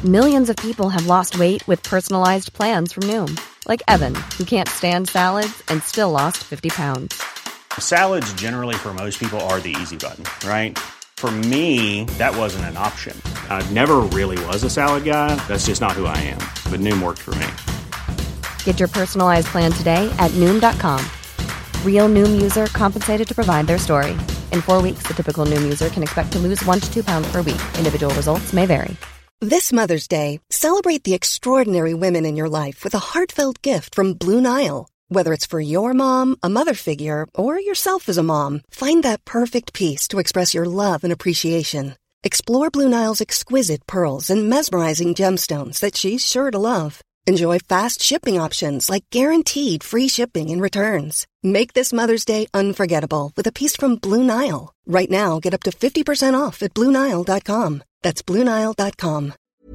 Millions of people have lost weight with personalized plans from Noom. Like Evan, who can't stand salads and still lost 50 pounds. Salads generally for most people are the easy button, right? For me, that wasn't an option. I never really was a salad guy. That's just not who I am. But Noom worked for me. Get your personalized plan today at Noom.com. Real Noom user compensated to provide their story. In 4 weeks, the typical Noom user can expect to lose 1 to 2 pounds per week. Individual results may vary. This Mother's Day, celebrate the extraordinary women in your life with a heartfelt gift from Blue Nile. Whether it's for your mom, a mother figure, or yourself as a mom, find that perfect piece to express your love and appreciation. Explore Blue Nile's exquisite pearls and mesmerizing gemstones that she's sure to love. Enjoy fast shipping options like guaranteed free shipping and returns. Make this Mother's Day unforgettable with a piece from Blue Nile. Right now, get up to 50% off at BlueNile.com. That's BlueNile.com.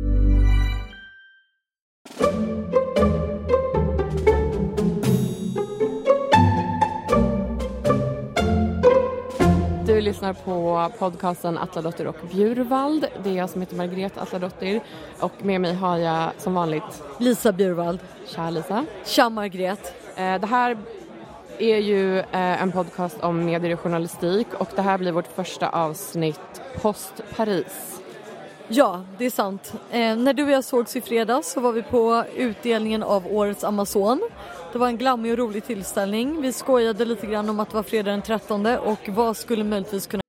Du lyssnar på podcasten Atladotter och Bjurvald. Det är jag som heter Margrethe Atladotter. Och med mig har jag som vanligt Lisa Bjurvald. Tja Lisa. Tja Margrethe. Det här är ju en podcast om medier och journalistik. Och det här blir vårt första avsnitt post-Paris. Ja, det är sant. När du och jag sågs i fredags så var vi på utdelningen av årets Amazon. Det var en glammig och rolig tillställning. Vi skojade lite grann om att det var fredag den 13 och vad skulle möjligtvis kunna...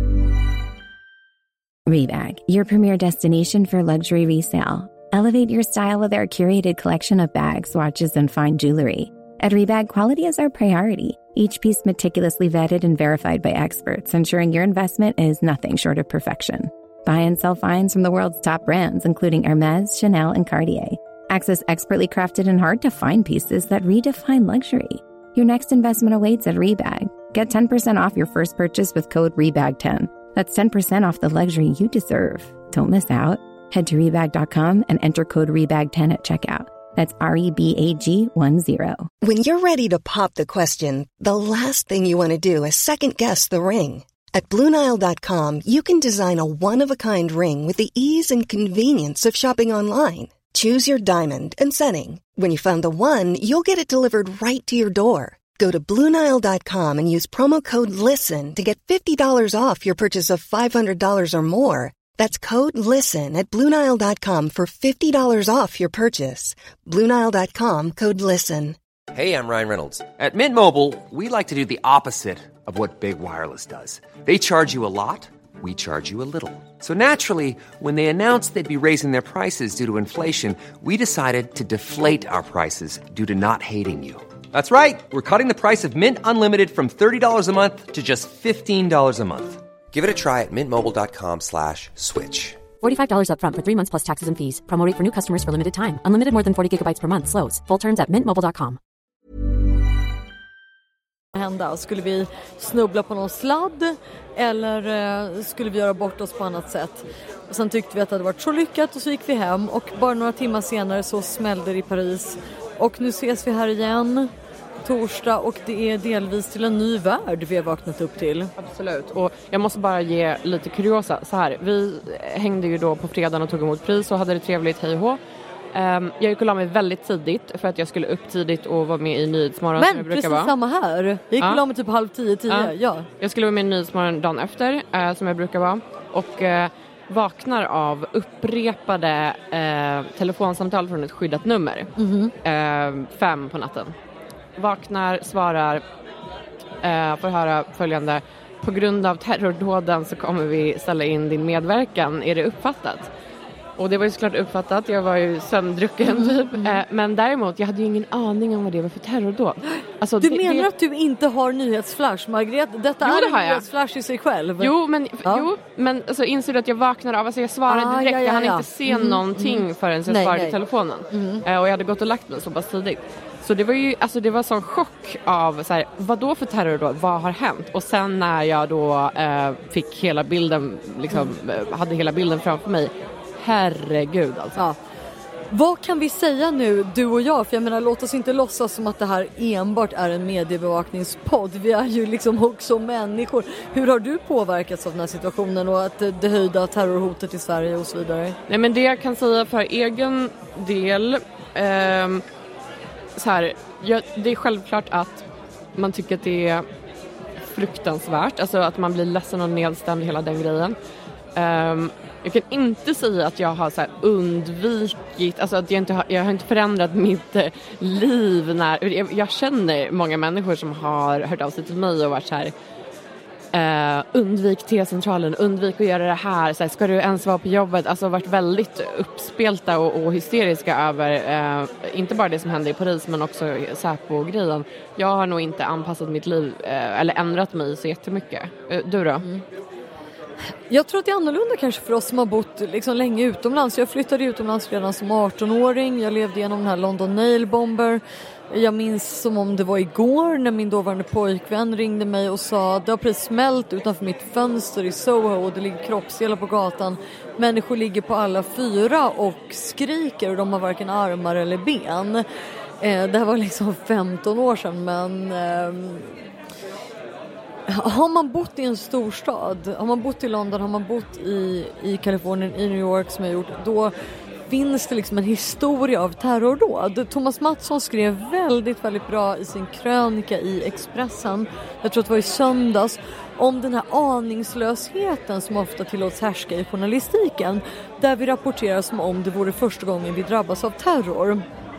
Rebag, your premier destination for luxury resale. Elevate your style with our curated collection of bags, watches, and fine jewelry. At Rebag, quality is our priority. Each piece meticulously vetted and verified by experts, ensuring your investment is nothing short of perfection. Buy and sell finds from the world's top brands, including Hermès, Chanel, and Cartier. Access expertly crafted and hard-to-find pieces that redefine luxury. Your next investment awaits at Rebag. Get 10% off your first purchase with code REBAG10. That's 10% off the luxury you deserve. Don't miss out. Head to Rebag.com and enter code REBAG10 at checkout. That's REBAG10. When you're ready to pop the question, the last thing you want to do is second-guess the ring. At BlueNile.com, you can design a one-of-a-kind ring with the ease and convenience of shopping online. Choose your diamond and setting. When you find the one, you'll get it delivered right to your door. Go to BlueNile.com and use promo code LISTEN to get $50 off your purchase of $500 or more. That's code LISTEN at BlueNile.com for $50 off your purchase. BlueNile.com, code LISTEN. Hey, I'm Ryan Reynolds. At Mint Mobile, we like to do the opposite of what Big Wireless does. They charge you a lot, we charge you a little. So naturally, when they announced they'd be raising their prices due to inflation, we decided to deflate our prices due to not hating you. That's right. We're cutting the price of Mint Unlimited from $30 a month to just $15 a month. Give it a try at mintmobile.com/switch. $45 up front for 3 months plus taxes and fees. Promo rate for new customers for limited time. Unlimited more than 40 gigabytes per month. Slows full terms at mintmobile.com. Skulle vi snubbla på någon sladd eller skulle vi göra bort oss på annat sätt? Och sen tyckte vi att det hade varit så lyckat och så gick vi hem och bara några timmar senare så smällde det i Paris. Och nu ses vi här igen torsdag och det är delvis till en ny värld vi har vaknat upp till. Absolut, och jag måste bara ge lite kuriosa. Så här, vi hängde ju då på fredagen och tog emot pris och hade det trevligt, hej och hå. Jag gick och la mig väldigt tidigt för att jag skulle upp tidigt och vara med i Nyhetsmorgon som jag brukar vara. Men precis samma här. Jag gick och la mig typ 9:30. Ja. Jag skulle vara med i Nyhetsmorgon dagen efter som jag brukar vara. Och vaknar av upprepade telefonsamtal från ett skyddat nummer. 5 på natten. Vaknar, svarar, får höra följande: på grund av terrordåden så kommer vi ställa in din medverkan. Är det uppfattat? Och det var ju såklart uppfattat. Jag var ju sömndrucken typ. Men däremot, jag hade ju ingen aning om vad det var för terrordåd. Alltså, du menar att du inte har nyhetsflash, Margrethe? Detta är en nyhetsflash i sig själv. Jo, men alltså, inser du att jag vaknade av... Alltså jag svarade direkt. Jag hann inte se någonting förrän jag svarade i telefonen. Och jag hade gått och lagt mig så pass tidigt. Så det var ju, alltså det var sån chock av så här, vad då för terrordåd? Vad har hänt? Och sen när jag då fick hela bilden, liksom, hade hela bilden framför mig. Herregud alltså. Ja. Vad kan vi säga nu, du och jag? För jag menar, låt oss inte låtsas som att det här enbart är en mediebevakningspodd. Vi är ju liksom också människor. Hur har du påverkats av den här situationen och att det höjda terrorhotet i Sverige och så vidare? Nej, men det jag kan säga för egen del, så här, det är självklart att man tycker att det är fruktansvärt. Alltså att man blir ledsen och nedstämd hela den grejen. Jag kan inte säga att jag har så här undvikit, alltså att jag har inte förändrat mitt liv när jag känner många människor som har hört av sig till mig och varit så här, undvik T-centralen, undvik att göra det här, så här, ska du ens vara på jobbet, alltså varit väldigt uppspelta och hysteriska över inte bara det som hände i Paris men också Säpo-grejen. Jag har nog inte anpassat mitt liv eller ändrat mig så jättemycket. Du då? Jag tror att det är annorlunda kanske för oss som har bott liksom länge utomlands. Jag flyttade utomlands redan som 18-åring. Jag levde igenom den här London Nail Bomber. Jag minns som om det var igår när min dåvarande pojkvän ringde mig och sa det har precis smält utanför mitt fönster i Soho och det ligger kroppsdelar på gatan. Människor ligger på alla 4 och skriker och de har varken armar eller ben. Det här var liksom 15 år sedan, men... Har man bott i en storstad, har man bott i London, har man bott i Kalifornien, i New York som jag gjort, då finns det liksom en historia av terrordåd. Thomas Mattsson skrev väldigt, väldigt bra i sin krönika i Expressen, jag tror att det var i söndags, om den här aningslösheten som ofta tillåts härska i journalistiken, där vi rapporterar som om det vore första gången vi drabbas av terror.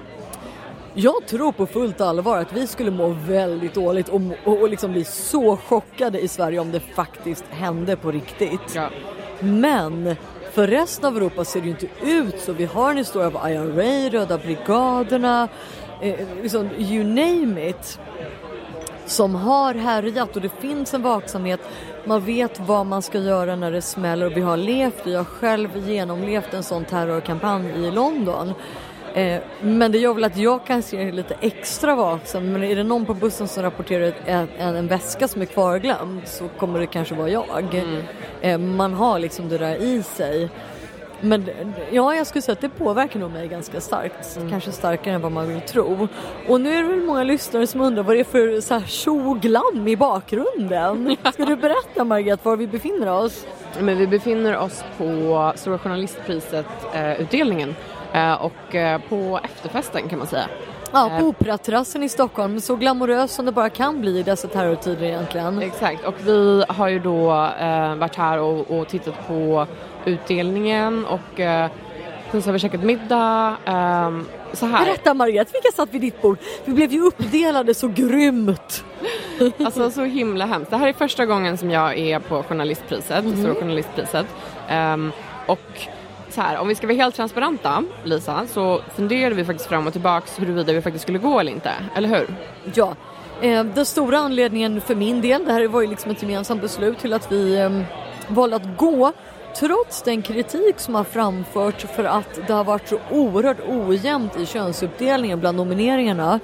Jag tror på fullt allvar att vi skulle må väldigt dåligt och liksom bli så chockade i Sverige om det faktiskt hände på riktigt. Ja. Men för resten av Europa ser det ju inte ut så. Vi har en historia av IRA, Röda brigaderna, liksom, you name it, som har härjat och det finns en vaksamhet. Man vet vad man ska göra när det smäller och vi har själv genomlevt en sån terrorkampanj i London. Men det gör väl att jag kan se lite extra vaksam. Men är det någon på bussen som rapporterar en väska som är kvarglömd, så kommer det kanske vara jag. Man har liksom det där i sig. Men ja, jag skulle säga att det påverkar nog mig ganska starkt. Kanske starkare än vad man vill tro. Och nu är det väl många lyssnare som undrar vad det är för så här tjoglam i bakgrunden. Ska du berätta, Margret, var vi befinner oss? Men vi befinner oss på Stora journalistpriset utdelningen. Och på efterfesten kan man säga. Ja, på Operaterrassen i Stockholm. Så glamorös som det bara kan bli i dessa terrortider egentligen. Exakt, och vi har ju då varit här och tittat på utdelningen och sen så har vi käkat middag. Så här. Berätta, Margret, vilka satt vid ditt bord? Vi blev ju uppdelade så grymt. Alltså så himla hemskt. Det här är första gången som jag är på journalistpriset, Stora journalistpriset. Och så här, om vi ska vara helt transparenta, Lisa, så funderade vi faktiskt fram och tillbaks huruvida vi faktiskt skulle gå eller inte, eller hur? Ja, den stora anledningen för min del, det här var ju liksom ett gemensamt beslut till att vi valde att gå, trots den kritik som har framförts för att det har varit så oerhört ojämnt i könsuppdelningen bland nomineringarna.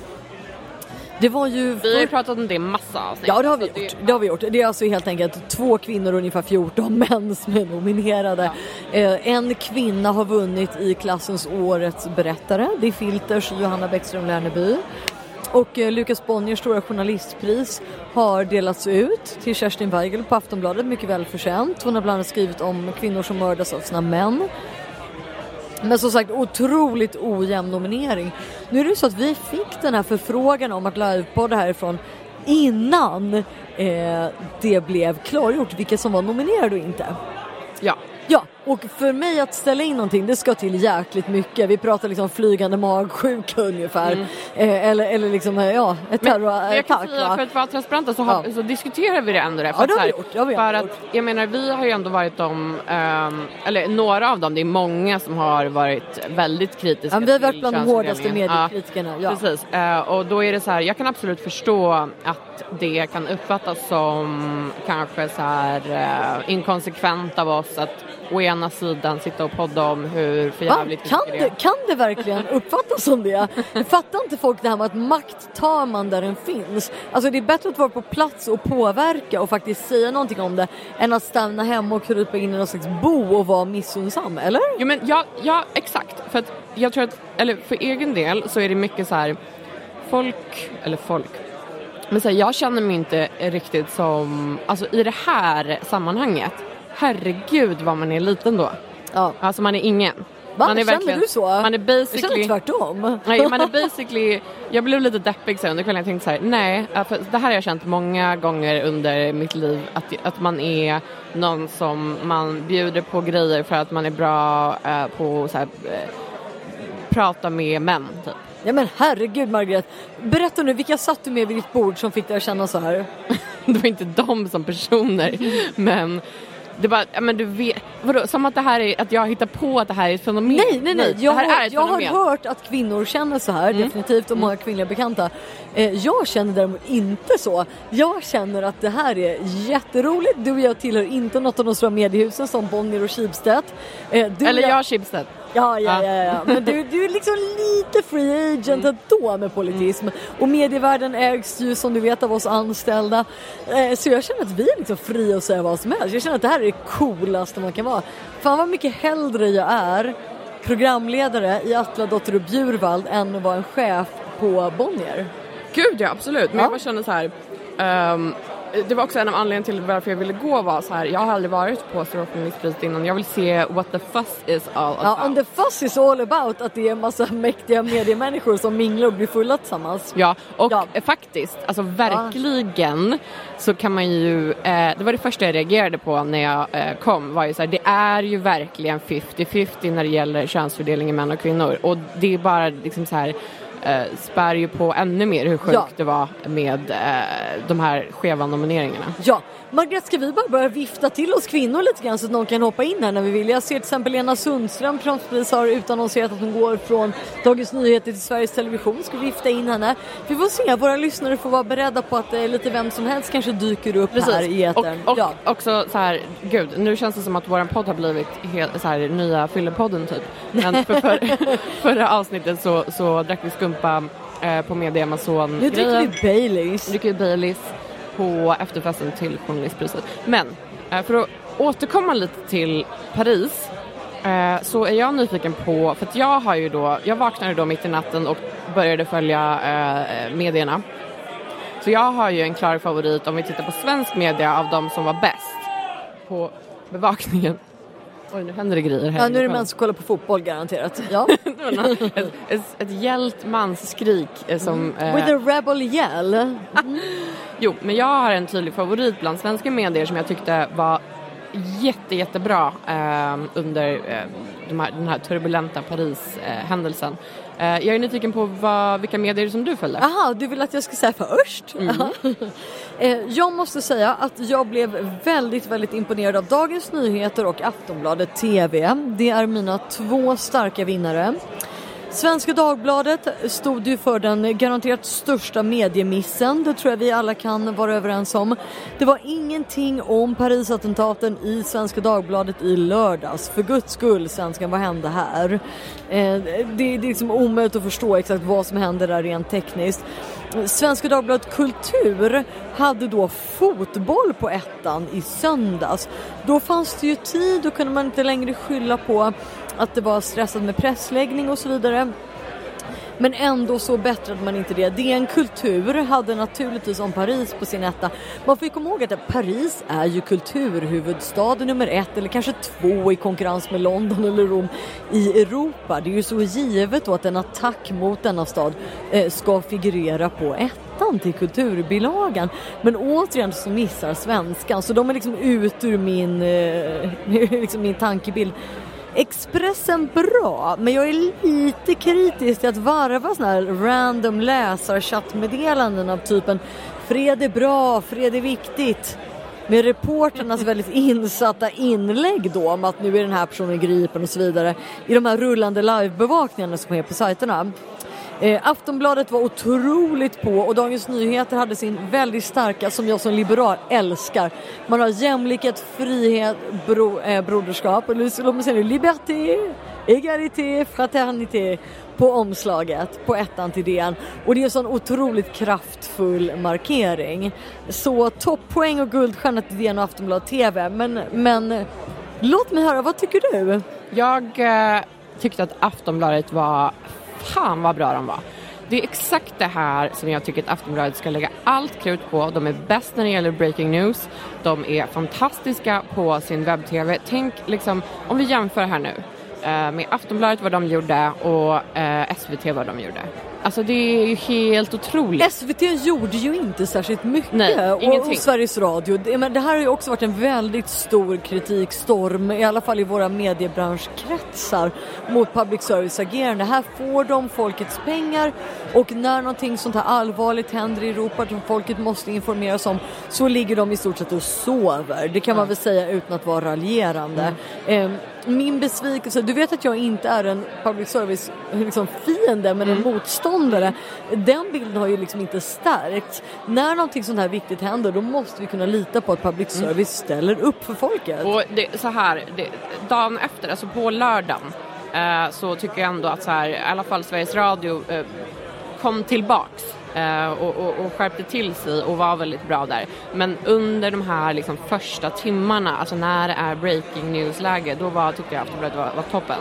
Det var ju vi har ju pratat om det massa avsnitt. Ja, det har vi gjort. Det är alltså helt enkelt 2 kvinnor och ungefär 14 män som är nominerade. Ja. En kvinna har vunnit i klassens årets berättare. Det är Filters Johanna Bäckström Lerneby. Och Lukas Bonniers stora journalistpris har delats ut till Kerstin Weigel på Aftonbladet. Mycket välförtjänt. Hon har bland annat skrivit om kvinnor som mördas av sina män. Men som sagt, otroligt ojämn nominering. Nu är det så att vi fick den här förfrågan om att livepodda härifrån innan det blev klargjort vilka som var nominerade och inte. Ja, och för mig att ställa in någonting, det ska till jäkligt mycket. Vi pratar liksom flygande magsjuka ungefär. Eller liksom, ja, ett terrorattack. För att vara transparenta så diskuterar vi det ändå. Ja, det har vi gjort. För att, jag menar, vi har ju ändå varit eller några av dem, det är många som har varit väldigt kritiska. Vi har varit bland de hårdaste mediekritikerna. Ja. Precis, och då är det så här, jag kan absolut förstå att det kan uppfattas som kanske så här inkonsekvent av oss att å ena sidan sitta och podda om hur förjävligt kan det verkligen uppfattas som det? Fattar inte folk det här med att makt tar man där den finns? Alltså det är bättre att vara på plats och påverka och faktiskt säga någonting om det än att stanna hemma och krypa in i någon slags bo och vara missunnsam, eller? Jo, men ja, exakt. För att jag tror att, eller för egen del så är det mycket så här folk, men så här, jag känner mig inte riktigt som, alltså i det här sammanhanget, herregud vad man är liten då. Ja. Alltså man är ingen. Man är verkligen, du så? Man är basically, jag känner tvärtom. Nej, man är basically, jag blev lite deppig så under kvällen. Jag tänkte så här, nej, för det här har jag känt många gånger under mitt liv, att man är någon som man bjuder på grejer för att man är bra på så här, prata med män typ. Ja men herregud Margaret, berätta nu, vilka satt du med vid ditt bord som fick dig att känna så här? Det var inte de som personer, men det bara, ja men du vet, vadå, som att det här är, att jag hittar på att det här är ett fenomen. Nej, jag har hört att kvinnor känner så här, definitivt, och många kvinnliga bekanta. Jag känner däremot inte så. Jag känner att det här är jätteroligt. Du och jag tillhör inte något av de stora mediehusen som Bonnier och Schibsted. Jag Schibsted. Ja. Men du är liksom lite free agent då med politism. Och medievärlden ägs ju som du vet av oss anställda. Så jag känner att vi är liksom fria att säga vad som helst. Jag känner att det här är det coolaste man kan vara. Fan vad mycket hellre jag är programledare i Atla Dotter och Bjurvald än att vara en chef på Bonnier. Gud ja, absolut. Men jag bara känner så här... det var också en av anledningarna till varför jag ville gå var så här. Jag har aldrig varit på Journalistpriset innan. Jag vill se what the fuss is all about. Ja, and the fuss is all about att det är en massa mäktiga mediemänniskor som minglar och blir fulla tillsammans. Ja, och faktiskt, alltså verkligen så kan man ju, det var det första jag reagerade på när jag kom, var ju så här, det är ju verkligen 50-50 när det gäller könsfördelning i män och kvinnor. Och det är bara liksom så här, spär ju på ännu mer hur sjukt det var med de här skeva nomineringarna. Ja, Margret, ska vi bara börja vifta till oss kvinnor lite grann så att någon kan hoppa in här när vi vill. Jag ser till exempel Lena Sundström precis har utannonserat att hon går från Dagens Nyheter till Sveriges Television. Ska vi vifta in henne? Vi får se, våra lyssnare får vara beredda på att lite vem som helst kanske dyker upp här i etern. Och också så här, gud, nu känns det som att våran podd har blivit helt så här nya fyllepodden typ. Men förra avsnittet så drack vi skumpa på Media Amazon. Nu dricker vi Baileys på efterfesten till Journalistpriset. Men för att återkomma lite till Paris så är jag nyfiken på, för att jag vaknade då mitt i natten och började följa medierna. Så jag har ju en klar favorit om vi tittar på svensk media av de som var bäst på bevakningen. Oj, nu händer det grejer här. Ja, nu är det män som kollar på fotboll garanterat. Ja. ett hjält mansskrik som... With a rebel yell. Jo, men jag har en tydlig favorit bland svenska medier som jag tyckte var jättebra under den här turbulenta Paris-händelsen. Jag är nyfiken på vilka medier som du följde. Aha, du vill att jag ska säga först? Jag måste säga att jag blev väldigt, väldigt imponerad av Dagens Nyheter och Aftonbladet TV. Det är mina 2 starka vinnare. Svenska Dagbladet stod ju för den garanterat största mediemissen. Det tror jag vi alla kan vara överens om. Det var ingenting om Paris-attentaten i Svenska Dagbladet i lördags. För guds skull, svenskan, vad hände här? Det är liksom omöjligt att förstå exakt vad som hände där rent tekniskt. Svenska Dagbladet Kultur hade då fotboll på ettan i söndags. Då fanns det ju tid, då kunde man inte längre skylla på att det var stressat med pressläggning och så vidare. Men ändå så bättrade man inte det. DN Kultur hade naturligtvis om Paris på sin etta. Man får ju komma ihåg att Paris är ju kulturhuvudstaden nummer 1 eller kanske 2 i konkurrens med London eller Rom i Europa. Det är ju så givet då att en attack mot denna stad ska figurera på ettan till kulturbilagan. Men återigen så missar svenskan. Så de är liksom ut ur min tankebild. Expressen bra, men jag är lite kritisk till att varva såna här random läsarchattmeddelanden av typen fred är bra, fred är viktigt, med reporternas väldigt insatta inlägg då om att nu är den här personen gripen och så vidare i de här rullande livebevakningarna som är på sajterna. Aftonbladet var otroligt på och Dagens Nyheter hade sin väldigt starka, som jag som liberal älskar. Man har jämlikhet, frihet, broderskap, låt mig säga liberté, égalité, fraternité på omslaget, på ettan till DN. Och det är en sån otroligt kraftfull markering. Så topppoäng och guldstjärna till DN och Aftonbladet TV. Men låt mig höra, vad tycker du? Jag tyckte att Aftonbladet var, fan vad bra de var. Det är exakt det här som jag tycker att Aftonbladet ska lägga allt krut på. De är bäst när det gäller breaking news. De är fantastiska på sin webb-tv. Tänk liksom, om vi jämför här nu med Aftonbladet vad de gjorde och SVT vad de gjorde. Alltså det är ju helt otroligt. SVT gjorde ju inte särskilt mycket. Nej, och Sveriges Radio. Det här har ju också varit en väldigt stor kritikstorm, i alla fall i våra mediebranschkretsar, mot public service agerande. Här får de folkets pengar, och när någonting sånt här allvarligt händer i Europa som folket måste informeras om, så ligger de i stort sett och sover. Det kan man väl säga utan att vara raljerande. Min besvikelse, du vet att jag inte är en public service liksom fiende, men en motståndare. Den bilden har ju liksom inte stärkt. När någonting sånt här viktigt händer, då måste vi kunna lita på att public service ställer upp för folket. Och det, så här, dagen efter, alltså på lördagen, så tycker jag ändå att så här, i alla fall Sveriges Radio kom tillbaks. Och skärpte till sig och var väldigt bra där. Men under de här liksom första timmarna, alltså när det är breaking news-läge, då tyckte jag att Aftonbladet var toppen.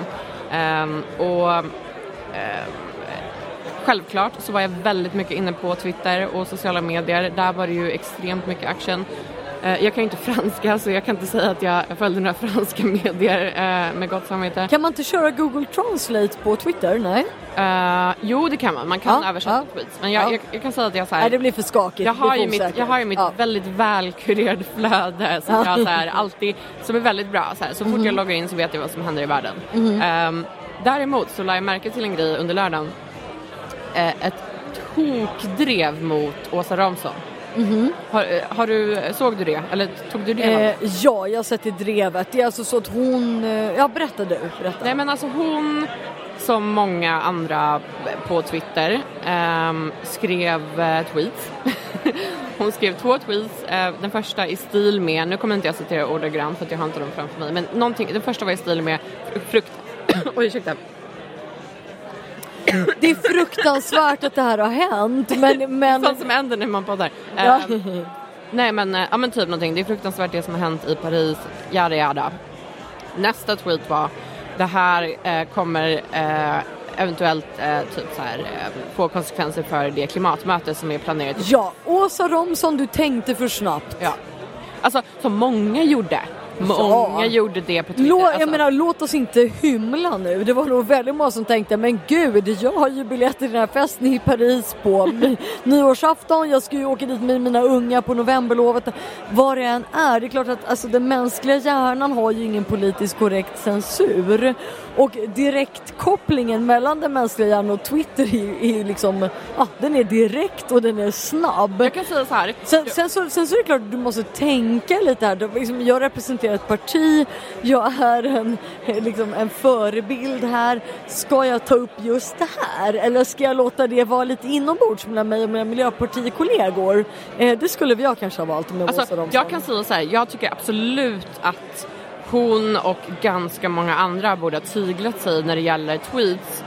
Självklart så var jag väldigt mycket inne på Twitter och sociala medier. Där var det ju extremt mycket action. Jag kan ju inte franska, så jag kan inte säga att jag följde några franska medier med gott samvete. Kan man inte köra Google Translate på Twitter? Nej. Jo, det kan man. Man kan översätta tweets. Men jag kan säga att jag så här, nej, det blir för skakigt. Jag har ju mitt väldigt välkurerade flöde som jag så här, alltid, som är väldigt bra. Så fort jag loggar in så vet jag vad som händer i världen. Däremot så la jag märke till en grej under lördagen. Ett tokdrev mot Åsa Romson. Såg du det? Eller tog du det? Ja, jag har sett i drevet. Det är alltså så att hon... berätta. Nej, men alltså hon, som många andra på Twitter, skrev tweets. Hon skrev 2 tweets. Den första i stil med... Nu kommer inte jag citera ordagrant för att jag har inte dem framför mig. Men den första var i stil med frukt... Oj, ursäkta. Det är fruktansvärt att det här har hänt, men... Sånt som händer när man poddar. Nej, men typ någonting. Det är fruktansvärt det som har hänt i Paris. Yada. Nästa tweet var: det här kommer eventuellt typ så här, få konsekvenser för det klimatmöte som är planerat. Ja, Åsa Romson, du tänkte för snabbt. Ja. Alltså, som många gjorde. Många gjorde det på Twitter. Jag menar, låt oss inte hymla nu. Det var nog väldigt många som tänkte, men gud, jag har ju biljetter till den här festen i Paris på nyårsafton. Jag ska ju åka dit med mina unga på novemberlovet. Vad det än är. Det är klart att alltså, den mänskliga hjärnan har ju ingen politiskt korrekt censur. Och direktkopplingen mellan den mänskliga hjärnan och Twitter är liksom, den är direkt och den är snabb. Jag kan säga så här. Sen så är det klart att du måste tänka lite här. Liksom, jag representerar ett parti, jag är en förebild här. Ska jag ta upp just det här? Eller ska jag låta det vara lite inombords mellan mig och mina miljöpartikollegor? Det skulle jag kanske ha valt med Åsa Romson. Jag kan säga så här, jag tycker absolut att hon och ganska många andra borde ha tyglat sig när det gäller tweets.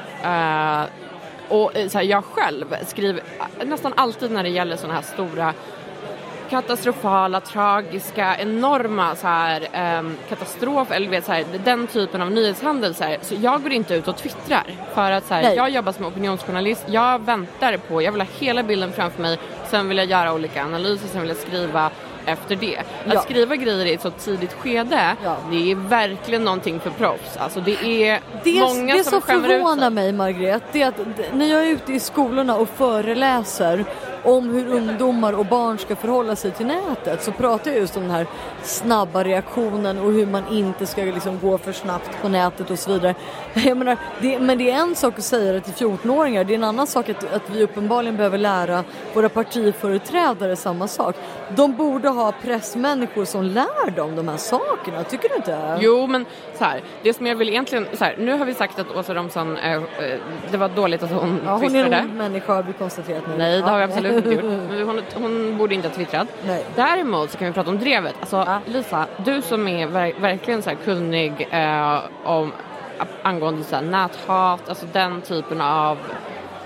Och så här, jag själv skriver nästan alltid när det gäller såna här stora katastrofala, tragiska, enorma så här, katastrof eller vet, så här, den typen av nyhetshändelser. Så jag går inte ut och twittrar för att så här, jag jobbar som opinionsjournalist. Jag väntar på, jag vill ha hela bilden framför mig. Sen vill jag göra olika analyser, sen vill jag skriva efter det. Att skriva grejer i ett så tidigt skede, det är verkligen någonting för proffs. Alltså det är många det som som förvånar mig, Margret, det är att när jag är ute i skolorna och föreläser om hur ungdomar och barn ska förhålla sig till nätet, så pratar jag just om den här snabba reaktionen och hur man inte ska liksom gå för snabbt på nätet och så vidare. Jag menar, men det är en sak att säga det till 14-åringar, det är en annan sak att vi uppenbarligen behöver lära våra partiföreträdare samma sak. De borde ha pressmänniskor som lär dem de här sakerna, tycker du inte? Jo, men så här, det som jag vill egentligen så här, nu har vi sagt att Åsa Romson det var dåligt att hon twittrade. Hon är en människa, har vi konstaterat nu. Nej, det har vi absolut inte gjort. Hon borde inte ha twittrat. Nej. Däremot så kan vi prata om drevet. Alltså, Lisa, du som är verkligen så här kunnig angående så här näthat, alltså den typen av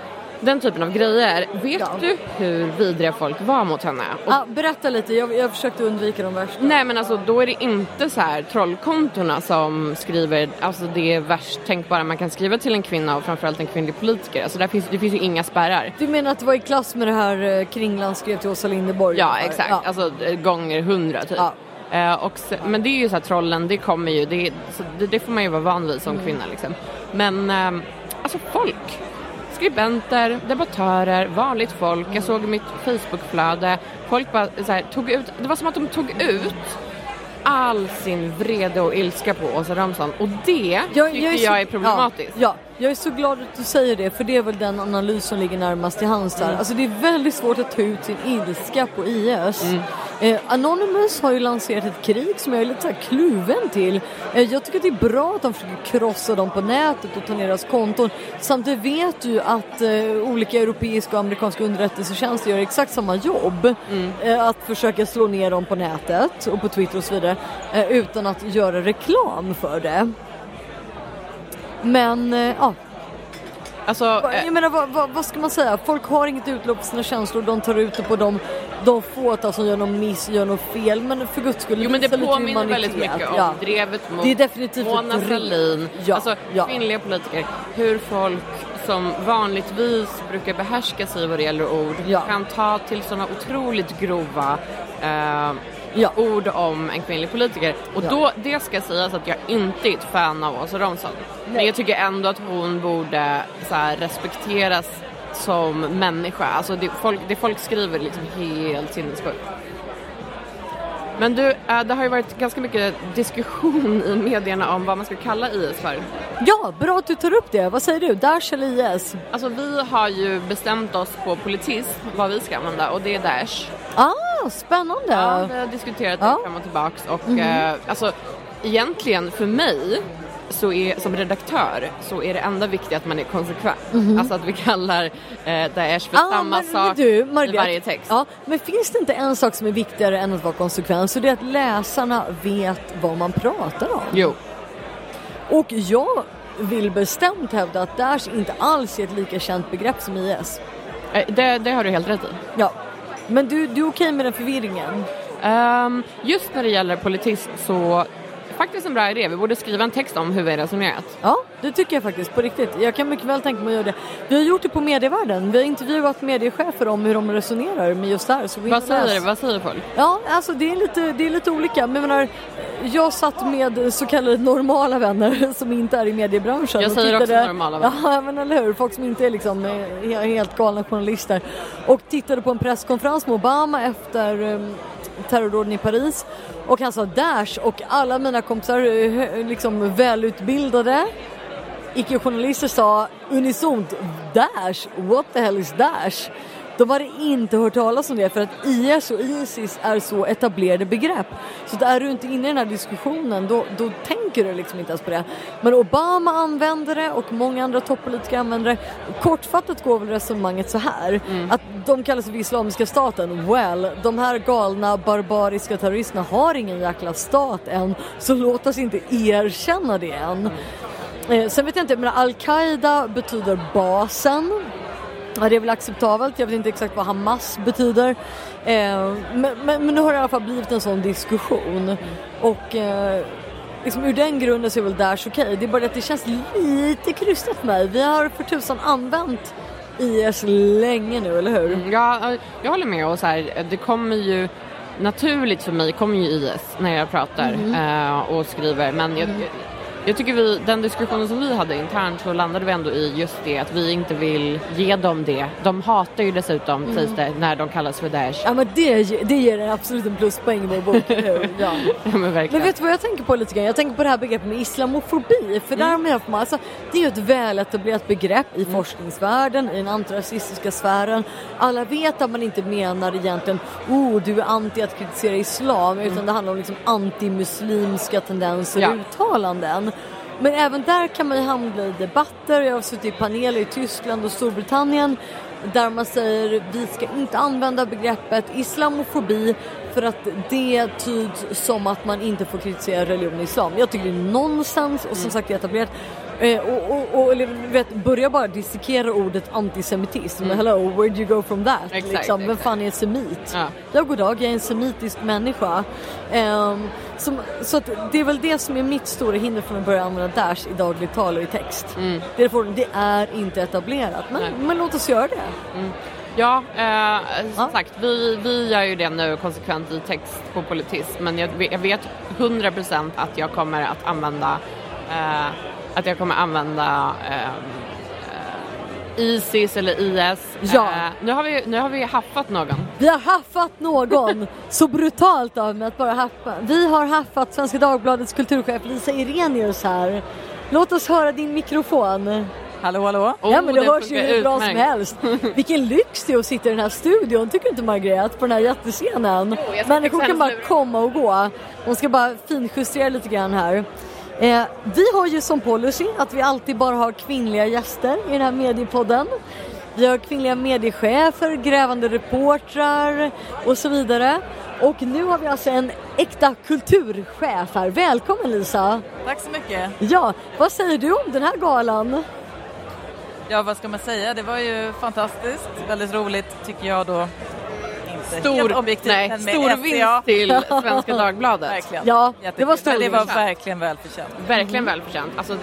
Den typen av grejer. Vet du hur vidriga folk var mot henne? Berätta lite, jag försökte undvika de värsta. Nej, men alltså då är det inte så här trollkontorna som skriver, alltså det är värst tänkbara man kan skriva till en kvinna och framförallt en kvinnlig politiker. Alltså det finns ju inga spärrar. Du menar att det var i klass med det här Kringland skrev till Åsa Linderborg? Ja, exakt. Alltså gånger 100 typ. Men det är ju så här, trollen, det kommer ju, det får man ju vara van vid som kvinna liksom. Men alltså folk, skribenter, debattörer, vanligt folk. Jag såg i mitt Facebookflöde, folk bara så här, tog ut, det var som att de tog ut all sin vrede och ilska på Åsa Romson. Och det tycker jag är problematiskt. Ja, jag är så glad att du säger det, för det är väl den analys som ligger närmast i hans där. Alltså det är väldigt svårt att ta ut sin ilska på IS. Anonymous har ju lanserat ett krig som jag är lite så här kluven till. Jag tycker att det är bra att de försöker krossa dem på nätet och ta ner deras konton. Samtidigt vet du att olika europeiska och amerikanska underrättelsetjänster gör exakt samma jobb. Att försöka slå ner dem på nätet och på Twitter och så vidare utan att göra reklam för det. Men alltså, jag menar, vad ska man säga? Folk har inget utlopp för sina känslor. De tar ut det på de få som gör någon miss, gör något fel. Men för guds skull, men det påminner väldigt mycket om drevet mot det är definitivt Mona Sahlin. Kvinnliga politiker. Hur folk som vanligtvis brukar behärska sig vad det gäller ord kan ta till sådana otroligt grova ord om en kvinnlig politiker. Och då, det ska sägas att jag inte är ett fan av Åsa Romson. Men jag tycker ändå att hon borde så här, respekteras som människa. Alltså det folk skriver liksom helt sinnessjukt. Men du, det har ju varit ganska mycket diskussion i medierna om vad man ska kalla IS för. Ja, bra att du tar upp det. Vad säger du? Daesh eller IS? Alltså vi har ju bestämt oss på politism vad vi ska använda, och det är Daesh. Spännande. Ja, vi har diskuterat det fram och tillbaks. Och alltså egentligen för mig så är, som redaktör, så är det enda viktiga att man är konsekvent. Alltså att vi kallar Daesh för samma sak i varje text. Ja, men finns det inte en sak som är viktigare än att vara konsekvent, så det är att läsarna vet vad man pratar om. Jo. Och jag vill bestämt hävda att Daesh inte alls är ett lika känt begrepp som IS. Det har du helt rätt i. Ja. Men du är okej med den förvirringen? Just när det gäller politiskt så faktiskt en bra idé. Vi borde skriva en text om hur vi har resonerat. Ja, det tycker jag faktiskt på riktigt. Jag kan mycket väl tänka mig att göra det. Vi har gjort det på medievärlden. Vi har intervjuat mediechefer om hur de resonerar med just det här. Så vad säger folk? Ja, alltså det är lite olika. Men jag satt med så kallade normala vänner som inte är i mediebranschen. Jag säger också normala vänner. Ja, men eller hur? Folk som inte är liksom helt galna journalister. Och tittade på en presskonferens med Obama efter terrordåden i Paris. Och han sa Daesh, och alla mina kompisar liksom välutbildade icke-journalister sa unisont Daesh, what the hell is Daesh? De hade inte hört talas om det, för att IS och ISIS är så etablerade begrepp. Så där är du inte inne i den här diskussionen, då tänker du liksom inte ens på det. Men Obama använder det och många andra toppolitiker använder det. Kortfattat går väl resonemanget så här. Att de kallas för islamiska staten. Well, de här galna, barbariska terroristerna har ingen jäkla stat än. Så låt oss inte erkänna det än. Sen vet jag inte, men Al-Qaida betyder basen. Ja, det är väl acceptabelt. Jag vet inte exakt vad Hamas betyder. Men nu har det i alla fall blivit en sån diskussion. Och liksom ur den grunden så är väl Daesh okej. Det är bara att det känns lite krystat för mig. Vi har för tusan använt IS länge nu, eller hur? Ja, jag håller med. Och så här, det kommer ju naturligt för mig, kommer ju IS när jag pratar och skriver. Men jag tycker den diskussionen som vi hade internt, så landade vi ändå i just det att vi inte vill ge dem det. De hatar ju dessutom sägs det, när de kallas för Daesh. Ja, men det ger absolut en pluspoäng i vår bok. Ja. Men verkligen. Men vet du vad jag tänker på lite grann? Jag tänker på det här begreppet med islamofobi. För där har man haft massa, det är ju ett väletablerat begrepp i forskningsvärlden, i den antirasistiska sfären. Alla vet att man inte menar egentligen du är anti att kritisera islam, utan det handlar om liksom antimuslimska tendenser och uttalanden. Men även där kan man ju hamna i debatter. Jag har suttit i paneler i Tyskland och Storbritannien där man säger vi ska inte använda begreppet islamofobi för att det tyds som att man inte får kritisera religion och islam. Jag tycker det är nonsens och som sagt det är etablerat. Och börja bara dissekera ordet antisemitism. Hello, where do you go from that? Exakt. Vem fan är en semit? Ja. Jag goddag, jag är en semitisk människa. Så att det är väl det som är mitt stora hinder från att börja använda Dash i dagligt tal och i text. Det är inte etablerat, men låt oss göra det. Ja, som sagt, vi gör ju det nu konsekvent i text på politism, men jag vet 100% att jag kommer att använda ISIS eller IS. Ja. Nu har vi haffat någon. Vi har haffat någon så brutalt av mig att bara haffa. Vi har haffat Svenska Dagbladets kulturchef Lisa Irenius här. Låt oss höra din mikrofon. Hallå? Ja, men det hörs ju hur bra som helst. Vilken lyx det är att sitta i den här studion, tycker inte Margret, på den här jättescenen. Människor kan bara komma och gå. De ska bara finjustera lite grann här. Vi har ju som policy att vi alltid bara har kvinnliga gäster i den här mediepodden. Vi har kvinnliga mediechefer, grävande reportrar och så vidare. Och nu har vi alltså en äkta kulturchef här. Välkommen Lisa! Tack så mycket! Ja, vad säger du om den här galan? Ja, vad ska man säga? Det var ju fantastiskt. Väldigt roligt tycker jag då. Stor vinst till Svenska Dagbladet. Verkligen. Ja, det var stor. Det var verkligen välförtjänt. Verkligen välförtjänt. Alltså,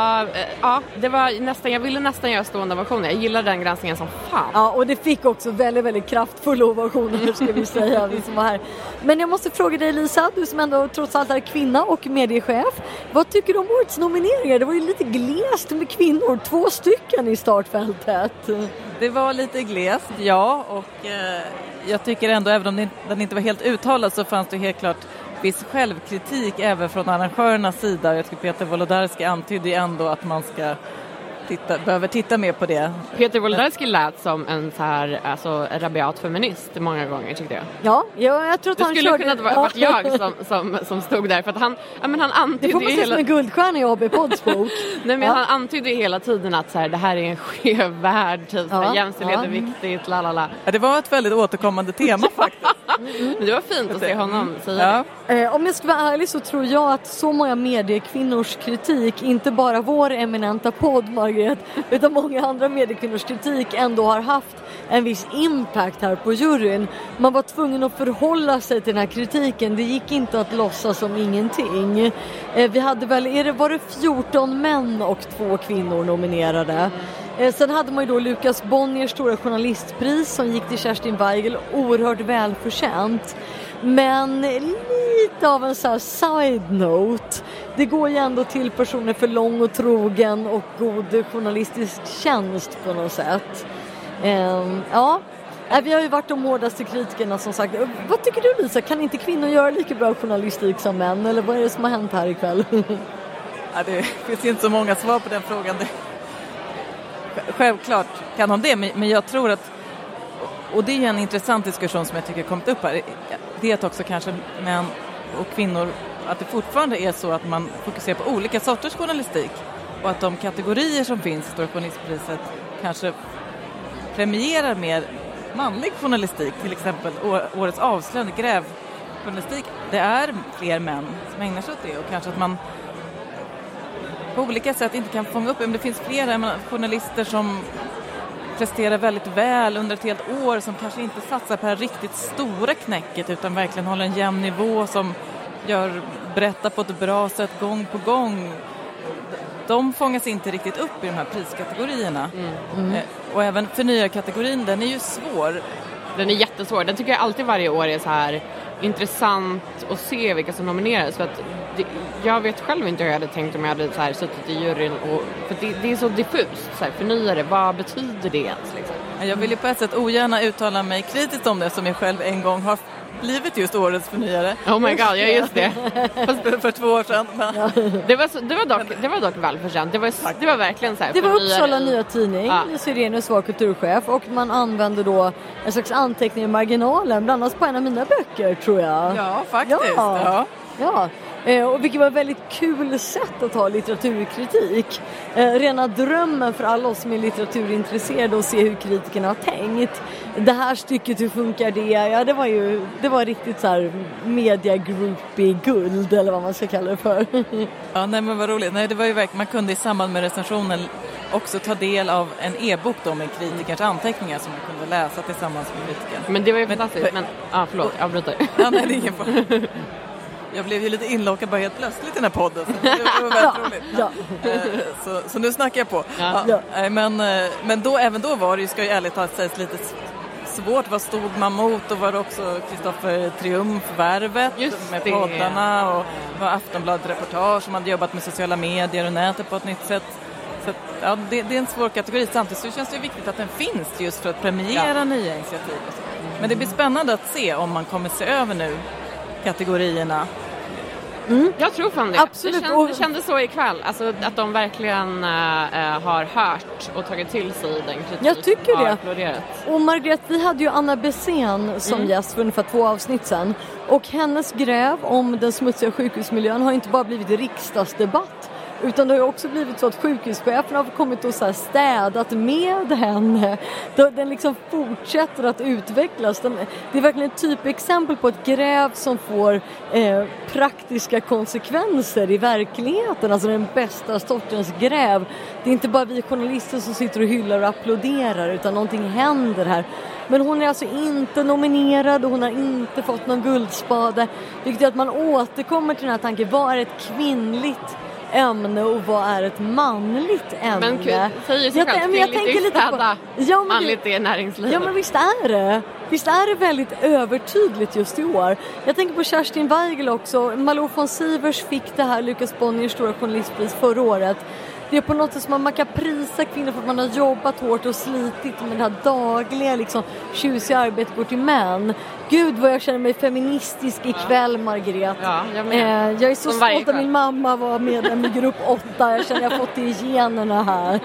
det var nästan, jag ville nästan göra stående ovationer. Jag gillar den granskningen som fan. Ja, och det fick också väldigt, väldigt kraftfulla ovationer, ska vi säga, vi som var här. Men jag måste fråga dig Lisa, du som ändå trots allt är kvinna och mediechef. Vad tycker du om årets nomineringar? Det var ju lite glest med kvinnor, 2 stycken i startfältet. Det var lite glest, ja, och jag tycker ändå, även om den inte var helt uttalad, så fanns det helt klart viss självkritik även från arrangörernas sida. Jag tycker Peter Wolodarski antydde ändå att man ska behöver titta mer på det. Peter Wolodarski lät som en så här, alltså, rabiat feminist många gånger, tyckte jag. Ja, jag tror att det han skulle kunna varit jag som stod där, för att han antydde. Det får man se som en guldstjärna i AB Podds bok. Nej, men han antydde hela tiden att så här, det här är en skev värld, typ, jämställdhet är viktigt, lalala. Ja, det var ett väldigt återkommande tema faktiskt. Men det var fint att se honom säga det. Om jag ska vara ärlig så tror jag att så många mediekvinnors kritik, inte bara vår eminenta podd Margret, utan många andra mediekvinnors kritik ändå har haft en viss impact här på juryn. Man var tvungen att förhålla sig till den här kritiken. Det gick inte att låtsas som ingenting. Vi hade väl, var det 14 män och 2 kvinnor nominerade. Sen hade man ju då Lukas Bonniers stora journalistpris som gick till Kerstin Weigel, oerhört välförtjänt. Men lite av en så här side note. Det går ju ändå till personer för lång och trogen och god journalistisk tjänst på något sätt. Ja, vi har ju varit de hårdaste kritikerna som sagt. Vad tycker du Lisa? Kan inte kvinnor göra lika bra journalistik som män? Eller vad är det som har hänt här ikväll? Ja, det finns inte så många svar på den frågan. Självklart kan de det, men jag tror att, och det är en intressant diskussion som jag tycker har kommit upp här, det är att också kanske män och kvinnor, att det fortfarande är så att man fokuserar på olika sorters journalistik och att de kategorier som finns i Stora journalistpriset kanske premierar mer manlig journalistik, till exempel årets avslöjande grävjournalistik. Det är fler män som ägnar sig åt det, och kanske att man på olika sätt inte kan fånga upp, men det finns flera journalister som presterar väldigt väl under ett helt år, som kanske inte satsar på det här riktigt stora knäcket utan verkligen håller en jämn nivå, som berättar på ett bra sätt gång på gång. De fångas inte riktigt upp i de här priskategorierna. Och även förnyarkategorin, den är ju svår. Den är jättesvår. Den tycker jag alltid varje år är så här intressant att se vilka som nomineras. För att jag vet själv inte hur jag hade tänkt om jag hade så här suttit i juryn. För det är så diffust. Så här, förnyare, vad betyder det ens? Liksom? Jag vill ju på ett sätt ogärna uttala mig kritiskt om det, som jag själv en gång har blivit just årets förnyare. Oh my god, ja just det. För 2 år sedan. Men... Ja. Det var dock välförtjänt. Det var verkligen så här. Det var Uppsala Nya Tidning. Sirenius var kulturchef, och man använde då en slags anteckning i marginalen, bland annat på en av mina böcker, tror jag. Ja, faktiskt. Ja. Och vilket var ett väldigt kul sätt att ha litteraturkritik. Rena drömmen för alla oss som är litteraturintresserade att se hur kritikerna har tänkt. Det här stycket, hur funkar det? Ja, det var riktigt så här media groupie guld eller vad man ska kalla det för. Ja, nej men vad roligt. Nej, det var ju verkligen, man kunde i samband med recensionen också ta del av en e-bok då med kritikers anteckningar som man kunde läsa tillsammans med kritiker. Men det var ju fantastiskt. Men förlåt, jag avbryter. Ja, nej, det är ingen fara. Jag blev ju lite inlockad bara helt plötsligt i den här podden. Så det var väldigt roligt. Ja. Så nu snackar jag på. Ja. Men då, även då var det ju, ska ju ärligt talat sägas, lite svårt. Vad stod man mot? Och var det också Kristoffer Triumf-värvet med poddarna och var Aftonbladet-reportage som hade jobbat med sociala medier och nätet på ett nytt sätt. Så ja, det är en svår kategori. Samtidigt så känns det viktigt att den finns just för att premiera nya initiativ. Men det blir spännande att se om man kommer se över nu kategorierna. Jag tror fan det. Absolut. Det kändes så ikväll. Alltså att de verkligen har hört och tagit till sig den kritik. Jag tycker det. Florerat. Och Margret, vi hade ju Anna Bessén som gäst för ungefär 2 avsnitt sedan. Och hennes gräv om den smutsiga sjukhusmiljön har inte bara blivit riksdagsdebatt. Utan det har ju också blivit så att sjukhuschefen har kommit och så här städat med henne. Den liksom fortsätter att utvecklas. Det är verkligen ett typexempel på ett gräv som får praktiska konsekvenser i verkligheten. Alltså den bästa sortens gräv. Det är inte bara vi journalister som sitter och hyllar och applåderar, utan någonting händer här. Men hon är alltså inte nominerad och hon har inte fått någon guldspade. Vilket är att man återkommer till den här tanken, vad är ett kvinnligt ämne och vad är ett manligt ämne? Men säger sig själv, kvinnligt är städa, manligt är näringslivet. Ja, men visst är det. Visst är det väldigt övertydligt just i år. Jag tänker på Kerstin Weigel också. Malou von Sivers fick det här Lukas Bonniers stora journalistpris förra året. Det är på något sätt som man kan prisa kvinnor för att man har jobbat hårt och slitit med det här dagliga liksom, tjusiga arbetet går till män. Gud vad jag känner mig feministisk ikväll, Margret. Ja, jag är så stolt att min mamma var medlem i grupp 8. Jag känner att jag har fått det i generna här.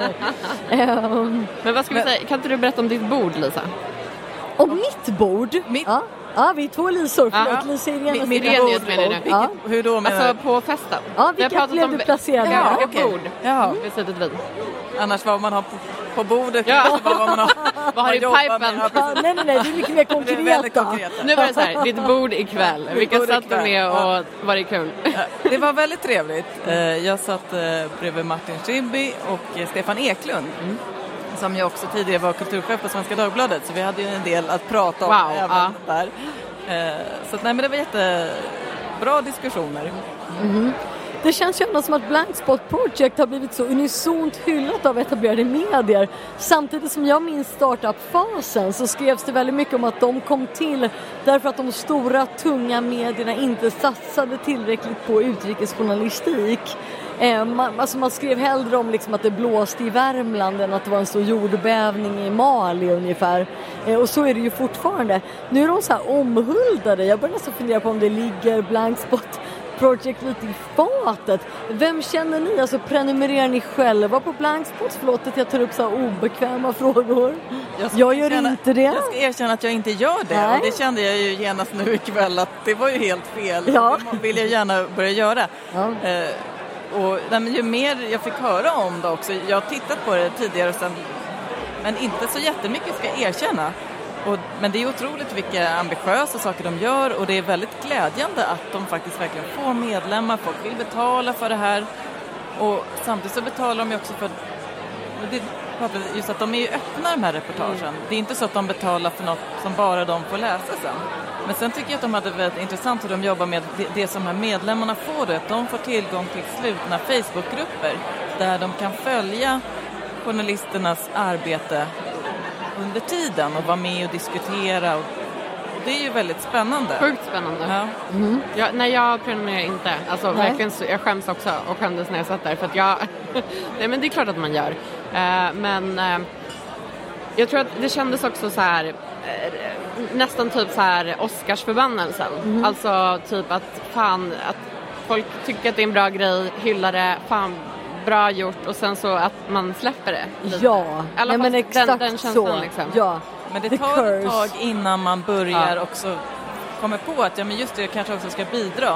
Men vad ska vi säga? Kan inte du berätta om ditt bord, Lisa? Om mitt bord? Ja, vi är 2 Lisor. Förlåt, Lisa Irene. Mirenius menar du? Ja. Hur då menar Alltså på festen? Ja, vilket blev du placerad? Ja, Okay. bord. Ja. Vi sitter vid. Annars vad man har på bordet. Ja. Vad man har, vad har i pipen? Ja, nej, det är mycket mer konkreta. Nu var det så här, ditt bord ikväll. Vilka satt du med och var det kul? Det var väldigt trevligt. Jag satt bredvid Martin Schibbye och Stefan Eklund. Som jag också tidigare var kulturchef på Svenska Dagbladet. Så vi hade ju en del att prata om även där. Så nej, men det var jättebra diskussioner. Det känns ju ändå som att Blank Spot Project har blivit så unisont hyllat av etablerade medier. Samtidigt som jag minns startup-fasen så skrevs det väldigt mycket om att de kom till därför att de stora, tunga medierna inte satsade tillräckligt på utrikesjournalistik. Man skrev hellre om liksom att det blåste i Värmland än att det var en stor jordbävning i Mali ungefär. Och så är det ju fortfarande. Nu är de så här omhuldade. Jag börjar nästan fundera på om det ligger Blank Spot Project lite i fatet. Vem känner ni? Alltså prenumererar ni själva på Blank Spot? Förlåt att jag tar upp så här obekväma frågor. Jag gör inte det. Jag ska erkänna att jag inte gör det. Nej. Och det kände jag ju genast nu ikväll att det var ju helt fel. Ja. Det vill jag gärna börja göra. Ja. Och ju mer jag fick höra om det också. Jag har tittat på det tidigare sen, men inte så jättemycket ska jag erkänna. Men det är otroligt vilka ambitiösa saker de gör och det är väldigt glädjande att de faktiskt verkligen får medlemmar. Folk vill betala för det här och samtidigt så betalar de ju också för just att de är ju öppna, de här reportagen. Det är inte så att de betalar för något som bara de får läsa sen. Men sen tycker jag att de hade väldigt intressant hur de jobbar med det som här medlemmarna får då, att de får tillgång till slutna Facebookgrupper där de kan följa journalisternas arbete under tiden och vara med och diskutera och det är ju väldigt spännande. Sjukt spännande. Ja. Nej, jag prenumererar inte. Alltså verkligen, jag skäms också och skämdes när jag satt där för att jag nej, men det är klart att man gör. Men jag tror att det kändes också så här nästan typ så här Oscarsförbannelsen. Alltså typ att folk tycker att det är en bra grej, hyllar det, fan bra gjort och sen så att man släpper det. Ja, men exakt den känslan, liksom. Ja. Men det tar ett tag innan man börjar också komma på att men just det, jag kanske också ska bidra.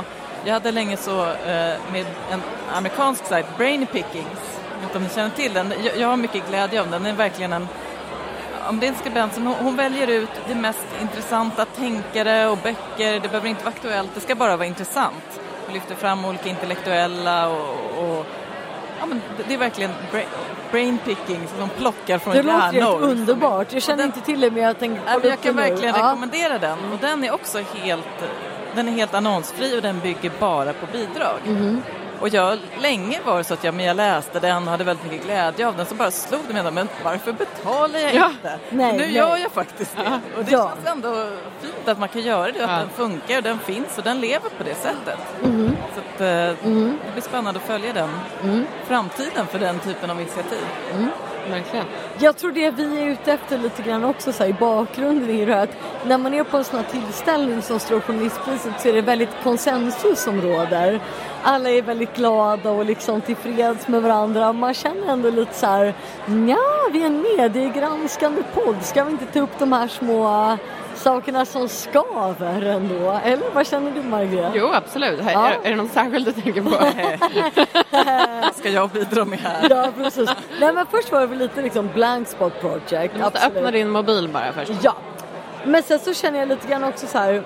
Jag hade länge så med en amerikansk sajt, Brain Pickings. Jag vet inte om ni känner till den. Jag har mycket glädje av den. Den är verkligen om det är en skribent som hon väljer ut det mest intressanta tänkare och böcker. Det behöver inte vara aktuellt, det ska bara vara intressant. Hon lyfter fram olika intellektuella och ja, men det är verkligen brain picking som de plockar från hjärnor. Det låter helt underbart. Jag känner inte till det, men jag tänker på jag kan verkligen rekommendera den. Och den är också helt annonsfri och den bygger bara på bidrag. Och länge var det så att jag läste den och hade väldigt mycket glädje av den, så bara slog det mig, men varför betalar jag inte? Nu gör jag faktiskt det. Och det känns ändå fint att man kan göra det, att den funkar och den finns och den lever på det sättet. Så att, det blir spännande att följa den framtiden för den typen av initiativ. Verkligen. Jag tror det vi är ute efter lite grann också så här, i bakgrunden är det att när man är på en sån här tillställning som står journalistpriset så är det väldigt konsensus som råder. Alla är väldigt glada och liksom tillfreds med varandra. Man känner ändå lite så här, vi är en mediegranskande podd. Ska vi inte ta upp de här små sakerna som skaver ändå? Eller vad känner du, Margret? Jo, absolut. Är det något särskilt du tänker på? Ska jag bidra med här? Ja, precis. Nej, men först var det väl lite liksom blank spot project. Du måste öppna din mobil bara först. Ja. Men sen så känner jag lite grann också så här.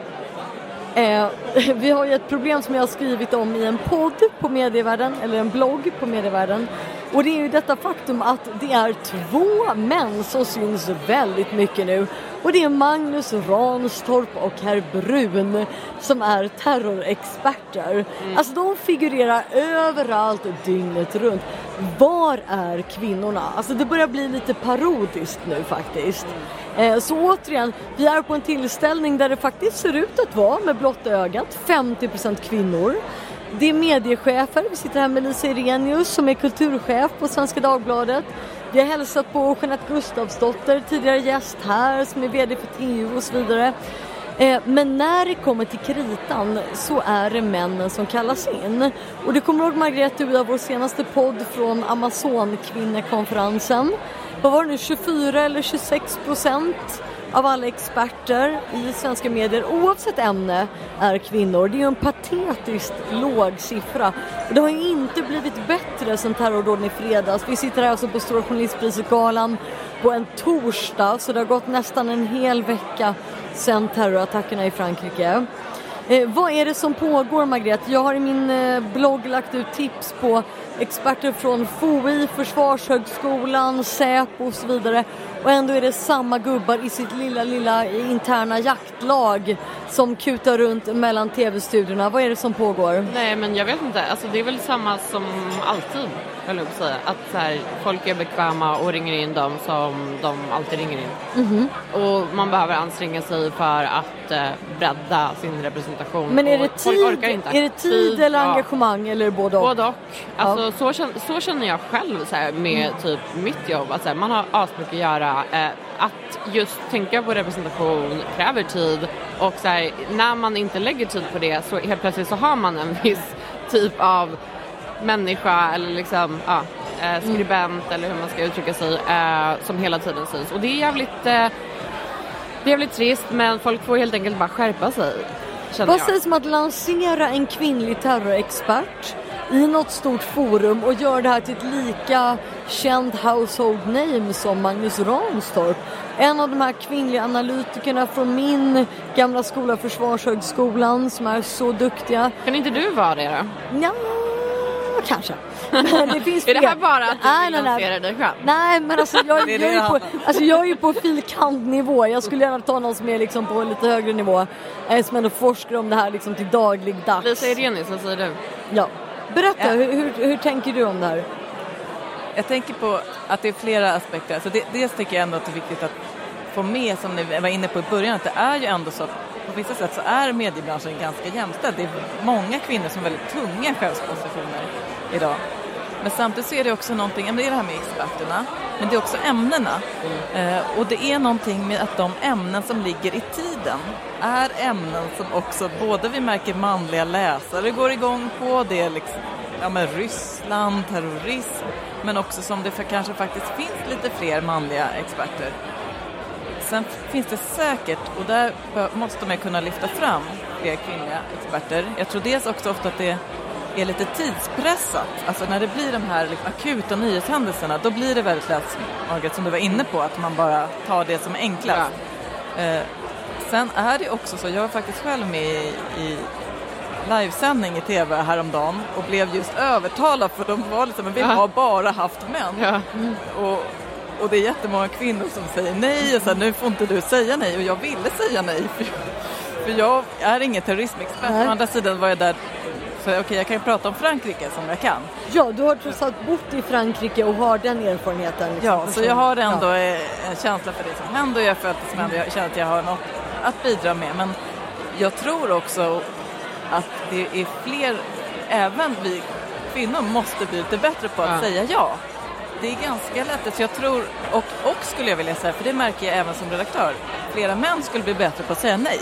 Vi har ju ett problem som jag har skrivit om i en podd på Medievärlden, eller en blogg på Medievärlden. Och det är ju detta faktum att det är 2 män som syns väldigt mycket nu. Och det är Magnus Ranstorp och herr Brun som är terrorexperter. Alltså de figurerar överallt dygnet runt. Var är kvinnorna? Alltså det börjar bli lite parodiskt nu faktiskt. Så återigen, vi är på en tillställning där det faktiskt ser ut att vara med blotta ögat 50% kvinnor. Det är mediechefer. Vi sitter här med Lisa Irenius som är kulturchef på Svenska Dagbladet. Vi har hälsat på Jeanette Gustafsdotter, tidigare gäst här, som är vd för TU och så vidare. Men när det kommer till kritan så är det männen som kallas in. Och det kommer ihåg, Margrethe, du av vår senaste podd från Amazon-kvinnekonferensen. Vad var det nu? 24 eller 26% av alla experter i svenska medier, oavsett ämne, är kvinnor. Det är ju en patetiskt låg siffra. Och det har ju inte blivit bättre sedan terrordåden i fredags. Vi sitter här alltså på Stora Journalistpriset-galan på en torsdag, så det har gått nästan en hel vecka sedan terrorattackerna i Frankrike. Vad är det som pågår, Margrethe? Jag har i min blogg lagt ut tips på experter från FOI, Försvarshögskolan, Säpo och så vidare. Och ändå är det samma gubbar i sitt lilla interna jaktlag som kutar runt mellan tv-studierna. Vad är det som pågår? Nej, men jag vet inte. Alltså, det är väl samma som alltid, höll jag på att säga. Att så här, folk är bekväma och ringer in dem som de alltid ringer in. Och man behöver anstränga sig för att bredda sin representation. Men är det tid eller engagemang eller både och? Både och. Alltså, så känner jag själv så här, med typ mitt jobb. Att, så här, man har asmycket att göra. Att just tänka på representation kräver tid. Och så här, när man inte lägger tid på det så helt plötsligt så har man en viss typ av människa eller liksom, skribent eller hur man ska uttrycka sig, som hela tiden syns. Och det är jävligt trist, men folk får helt enkelt bara skärpa sig. Vad sägs om att lansera en kvinnlig terrorexpert i något stort forum och gör det här till ett lika känd household name som Magnus Ranstorp? En av de här kvinnliga analytikerna från min gamla skola, Försvarshögskolan, som är så duktiga. Kan inte du vara det då? Ja, kanske. Det finns är det här bara att du lanserar dig själv? Nej, men alltså jag är ju på filkantnivå. Jag skulle gärna ta någon som är liksom på lite högre nivå. Som ändå forskar om det här liksom till dagligdags. Lisa Irenius, vad säger du? Ja. Berätta, hur tänker du om det här? Jag tänker på att det är flera aspekter. Alltså dels tycker jag ändå att det är viktigt att få med, som ni var inne på i början, att det är ju ändå så, på vissa sätt så är mediebranschen ganska jämställd. Det är många kvinnor som har väldigt tunga chefspositioner idag. Men samtidigt så är det också någonting, det är det här med experterna, men det är också ämnena. Och det är någonting med att de ämnen som ligger i tiden är ämnen som också både vi märker manliga läsare går igång på. Det är liksom, med Ryssland, terrorism, men också som det kanske faktiskt finns lite fler manliga experter. Sen finns det säkert, och där måste man kunna lyfta fram fler kvinnliga experter. Jag tror dels också ofta att det är lite tidspressat. Alltså när det blir de här liksom akuta nyhetshändelserna, då blir det väldigt lätt, Margaret, som du var inne på, att man bara tar det som enklast. Ja. Sen är det också så, jag var faktiskt själv med i livesändning i tv häromdagen och blev just övertalad, för de var liksom, men vi har bara haft män. Ja. Och det är jättemånga kvinnor som säger nej och så här, nu får inte du säga nej, och jag ville säga nej för jag är ingen terrorismexpert. Å andra sidan var jag där, så okej, jag kan prata om Frankrike som jag kan. Ja, du har trots allt bott i Frankrike och har den erfarenheten. Liksom, ja, så jag har ändå en känsla för det som händer, och jag följt det som händer, jag känner att jag har något att bidra med. Men jag tror också att det är fler, även vi kvinnor måste bli lite bättre på att säga ja. Det är ganska lätt, så jag tror, och skulle jag vilja säga, för det märker jag även som redaktör, flera män skulle bli bättre på att säga nej.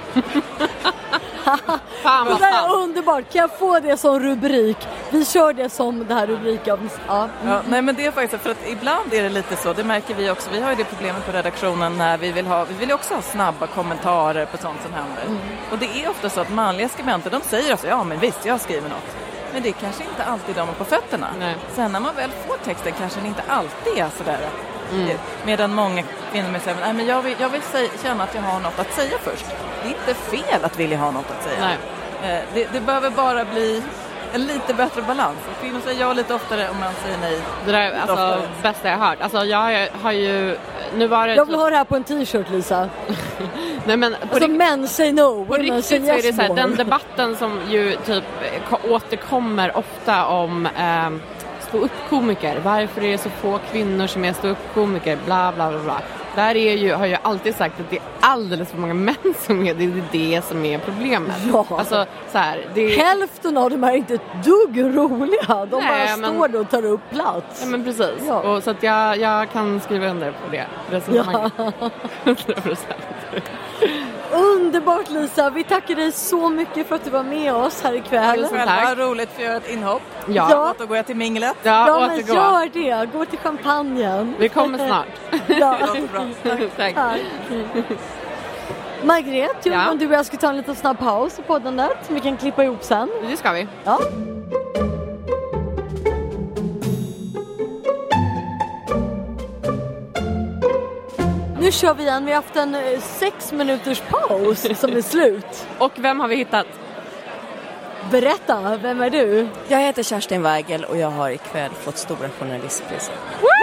Fan, det där är underbart, kan jag få det som rubrik? Vi kör det som det här rubriken. Ja, nej, men det är faktiskt, för att ibland är det lite så, det märker vi också, vi har ju det problemet på redaktionen när vi vill också ha snabba kommentarer på sånt som händer. Och det är ofta så att manliga skribenter, de säger alltså, ja men visst, jag skriver något. Men det är kanske inte alltid de är på fötterna. Nej. Sen när man väl får texten kanske det inte alltid är sådär. Medan många kvinnor säger, nej men jag vill känna att jag har något att säga först. Det är inte fel att vilja ha något att säga. Nej. Det behöver bara bli en lite bättre balans. Och kvinnor säger ja lite oftare och man säger nej. Det där är alltså bästa jag hört. Alltså jag har ju... Nu var det jag vill ha det här på en t-shirt, Lisa. Nej, men alltså män say no. På riktigt så är det så här, den debatten som ju typ återkommer ofta om stå-upp-komiker. Varför är det så få kvinnor som är stå-upp-komiker? Bla bla bla bla. Där har jag alltid sagt att det är alldeles för många män som är det som är problemet. Ja. Alltså, så här, hälften av dem är inte ett dugg roliga. De står där och tar upp plats. Ja, men precis. Ja. Och, så att jag kan skriva under på det resonemanget. 100%. Underbart, Lisa, vi tackar dig så mycket för att du var med oss här ikväll. Det var roligt för att göra ett inhopp. Ja. Och gå jag till minglet. Ja, men gör det. Gå till champagnen. Vi kommer snart. Ja. Bra. Tack. Margret, om du och jag ska ta en liten snabb paus i podden där som vi kan klippa ihop sen. Det ska vi. Ja. Nu kör vi igen. Vi har haft en 6 minuters paus som är slut. Och vem har vi hittat? Berätta, vem är du? Jag heter Kerstin Weigel och jag har ikväll fått stora journalistpriser.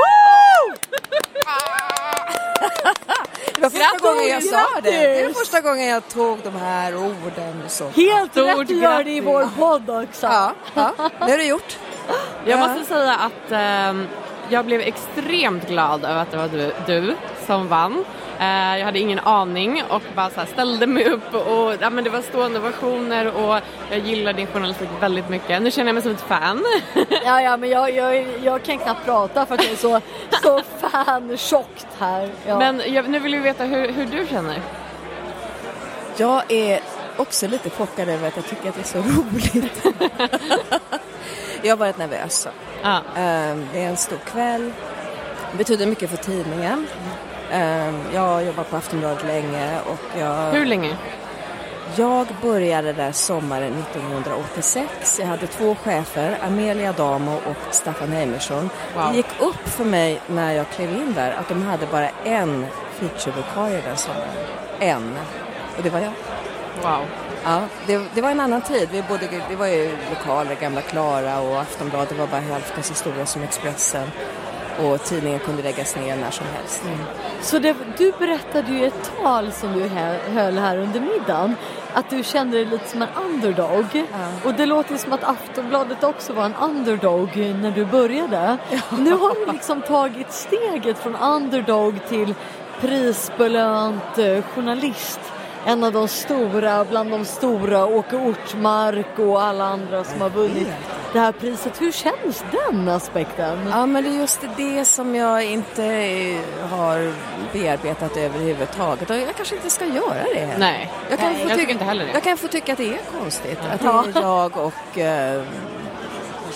Det var första gången jag sa det. Det är första gången jag tog de här orden. Och så. Helt rätt att göra det i vår podd också. Ja, det har du gjort. Jag måste säga att jag blev extremt glad över att det var du som vann. Jag hade ingen aning och bara så här ställde mig upp och men det var stående ovationer och jag gillar din journalistik väldigt mycket. Nu känner jag mig som ett fan. Ja, men jag kan knappt prata för att jag är så fan-tjockt här. Ja. Men nu vill vi veta hur du känner. Jag är också lite chockad över att jag tycker att det är så roligt. Jag har varit nervös. Det är en stor kväll. Det betyder mycket för tidningen. Jag har jobbat på Aftonbladet länge. Och hur länge? Jag började där sommaren 1986. Jag hade 2 chefer, Amelia Damo och Staffan Heimersson. Wow. Det gick upp för mig när jag klev in där att de hade bara en featurevikarie den sommaren. En. Och det var jag. Wow. Ja, det var en annan tid. Det var ju lokaler, Gamla Klara och Aftonbladet var bara hälften så stora som Expressen. Och tidningen kunde läggas ner när som helst. Så du berättade ju ett tal som du höll här under middagen. Att du kände dig lite som en underdog. Ja. Och det låter som att Aftonbladet också var en underdog när du började. Ja. Nu har du liksom tagit steget från underdog till prisbelönt journalist. En av de stora, bland de stora, Åke Ortmark och alla andra som har vunnit det här priset. Hur känns den aspekten? Ja, men det är just det som jag inte har bearbetat överhuvudtaget. Och jag kanske inte ska göra det. Nej, jag tycker inte heller det. Jag kan få tycka att det är konstigt. Att det är jag och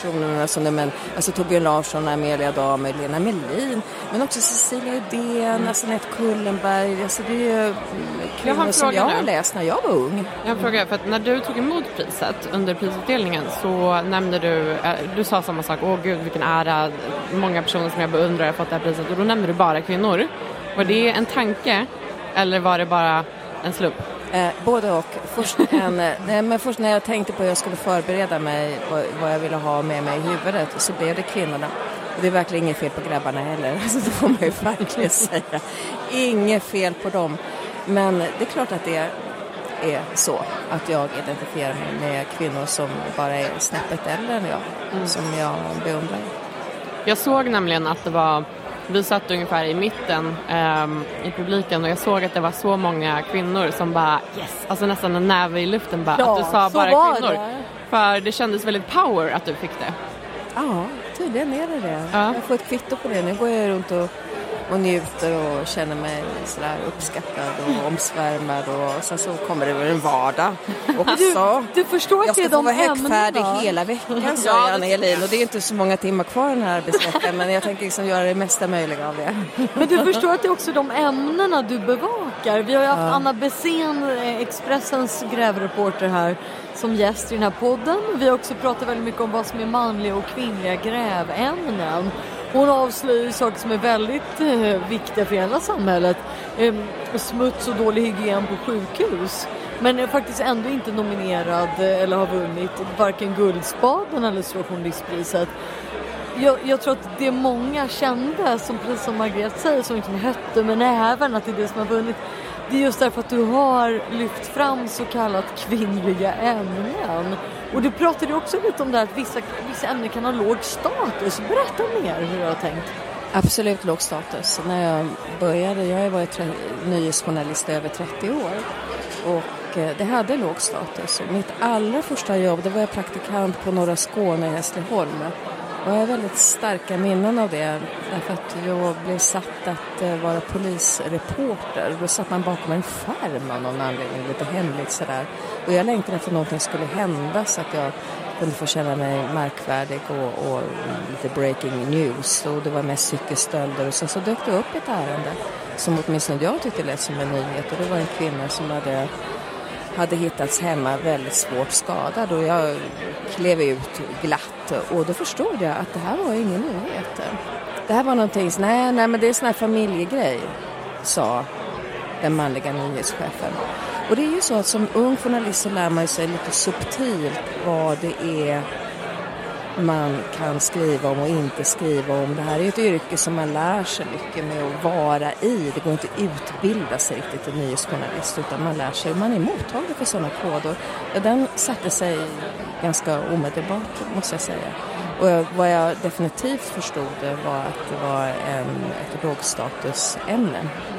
personerna som alltså Torbjörn Larsson, Amelia Damer, Lena Melin, men också Cecilia Uddén, alltså Nett Kullenberg. Alltså det är kvinnor som jag har läst när jag var ung. Jag har en fråga, för att när du tog emot priset under prisutdelningen så nämnde du sa samma sak, åh gud vilken ära, många personer som jag beundrar har fått det här priset, och då nämnde du bara kvinnor. Var det en tanke eller var det bara en slump? Både och. Först när jag tänkte på att jag skulle förbereda mig vad jag ville ha med mig i huvudet, så blev det kvinnorna. Och det är verkligen inget fel på grabbarna heller. Så det får man ju verkligen säga. Inget fel på dem. Men det är klart att det är så att jag identifierar mig med kvinnor som bara är snäppet äldre än jag. Som jag beundrar. Jag såg nämligen att det var... Vi satt ungefär i mitten i publiken och jag såg att det var så många kvinnor som bara yes, alltså nästan en näve i luften bara, att du sa bara kvinnor. Det. För det kändes väldigt power att du fick det. Ja, tydligen är det. Ja. Jag får ett kvitto på det. Nu går jag runt och njuter och känner mig sådär uppskattad och omsvärmad, och sen så kommer det väl en vardag också. Du förstår att det är de ämnena. Jag ska få vara högfärdig hela veckan, sa Anna Helin, och det är inte så många timmar kvar den här arbetsveckan, men jag tänker liksom göra det mesta möjliga av det. Men du förstår att det är också de ämnena du bevakar. Vi har ju haft Anna Bessén, Expressens grävreporter här, som gäst i den här podden. Vi har också pratat väldigt mycket om vad som är manliga och kvinnliga grävämnen. Hon avslöjar saker som är väldigt viktiga för hela samhället. Smuts och dålig hygien på sjukhus. Men är faktiskt ändå inte nominerad eller har vunnit varken Guldspaden eller Journalistpriset. Jag tror att det är många kända, som precis som Margret säger, som liksom hötte med näven att det är det som har vunnit. Det är just därför att du har lyft fram så kallat kvinnliga ämnen. Och du pratade också lite om det här att vissa ämnen kan ha låg status. Berätta mer hur du har tänkt. Absolut låg status. När jag började, jag har varit nyhetsjournalist över 30 år. Och det hade låg status. Mitt allra första jobb, det var jag praktikant på Norra Skåne i Hässleholm. Och jag har väldigt starka minnen av det, därför att jag blev satt att vara polisreporter. Då satt man bakom en skärm av någon anledning, lite hemligt sådär. Och jag längtade efter att någonting skulle hända så att jag kunde få känna mig märkvärdig och lite breaking news. Och det var mest cykelstölder, och sen så dök det upp ett ärende som åtminstone jag tyckte lät som en nyhet. Och det var en kvinna som hade hittats hemma väldigt svårt skadad, och jag klev ut glatt, och då förstod jag att det här var ingen nyhet. Det här var någonting, nej men det är sån här familjegrej, sa den manliga nyhetschefen. Och det är ju så att som ung journalist så lär man sig lite subtilt vad det är man kan skriva om och inte skriva om. Det här är ett yrke som man lär sig mycket med att vara i. Det går inte att utbilda sig riktigt till nyhetsjournalist, utan man lär sig. Man är mottaglig för sådana koder. Den satte sig ganska omedelbart, måste jag säga. Och vad jag definitivt förstod var att det var ett lågstatusämne.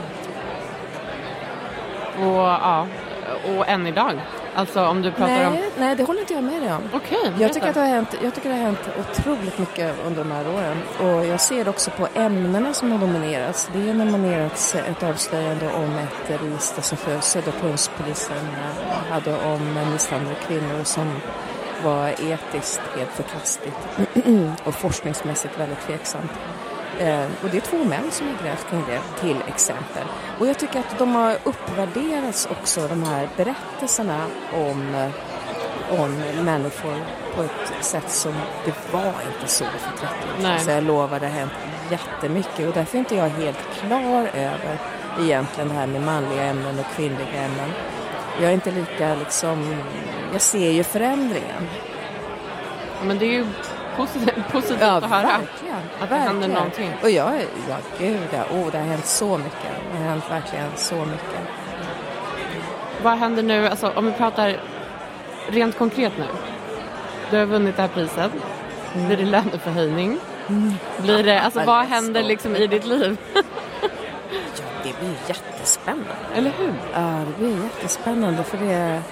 Och än idag? Alltså om du pratar om... Nej, det håller inte jag med dig om. Okej, jag tycker det har hänt otroligt mycket under de här åren. Och jag ser också på ämnena som har nominerats. Det är nominerats ett avslöjande om ett register som för Södertörnspolisen hade om misshandlade kvinnor som var etiskt helt förkastligt och forskningsmässigt väldigt tveksamt. Och det är 2 män som har grävt kring det, till exempel. Och jag tycker att de har uppvärderats också, de här berättelserna om människor på ett sätt som det var inte så för 30 år sedan. Så jag lovar, det har hänt jättemycket, och därför är inte jag helt klar över egentligen det här med manliga ämnen och kvinnliga ämnen. Jag är inte lika jag ser ju förändringen. Men det är ju positivt att höra. Verkligen. Att det händer någonting. Och det har hänt så mycket. Det har hänt verkligen så mycket. Vad händer nu, alltså om vi pratar rent konkret nu? Du har vunnit det här priset. Blir det löneförhöjning? Blir det, alltså vad händer liksom i ditt liv? Det blir jättespännande. Eller hur? Ja, det blir jättespännande, för det är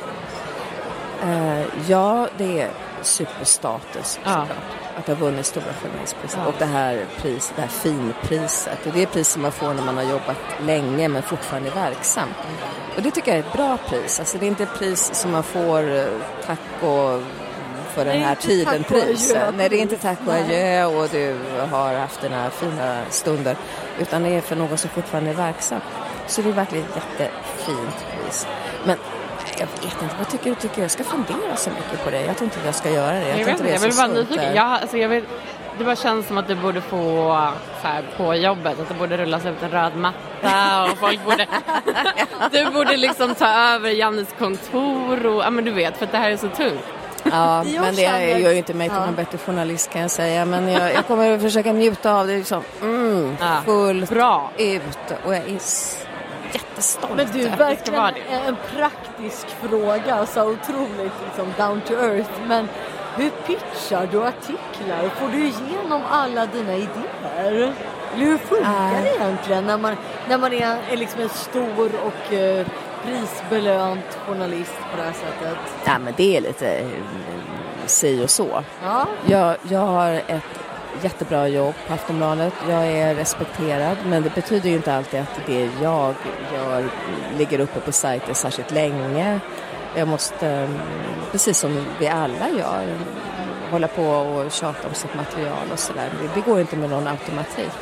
det är superstatus såklart. Att ha vunnit Stora journalistpriset. Och det här priset, det här finpriset. Det är pris som man får när man har jobbat länge men fortfarande är verksam. Och det tycker jag är ett bra pris. Alltså det är inte ett pris som man får tack och för den här tiden priset. Nej, det är inte tack och adjö och du har haft den här fina stunder, utan det är för någon som fortfarande är verksam. Så det är verkligen ett jättefint pris. Men jag vet inte, vad tycker du? Tycker jag ska fundera så mycket på det? Jag tror inte jag ska göra det. Jag vill bara nyfiken. Det bara känns som att du borde få så här, på jobbet, att det borde rullas ut en röd matta och folk borde du borde liksom ta över Jannes kontor och men du vet, för att det här är så tungt. Ja, men det gör ju inte mig till någon bättre journalist, kan jag säga. Men jag kommer att försöka njuta av det liksom, fullt bra ut, och jag är jättestolt. Men du, verkligen en praktisk fråga, så otroligt liksom down to earth. Men hur pitchar du artiklar? Får du igenom alla dina idéer? Hur funkar det egentligen när man är liksom en stor och prisbelönt journalist på det här sättet? Ja, men det är lite si och så. Ja. Jag har ett jättebra jobb på Aftonbladet. Jag är respekterad, men det betyder ju inte alltid att det jag gör ligger uppe på sajten särskilt länge. Jag måste, precis som vi alla gör, hålla på och tjata om sitt material och sådär. Det går inte med någon automatik.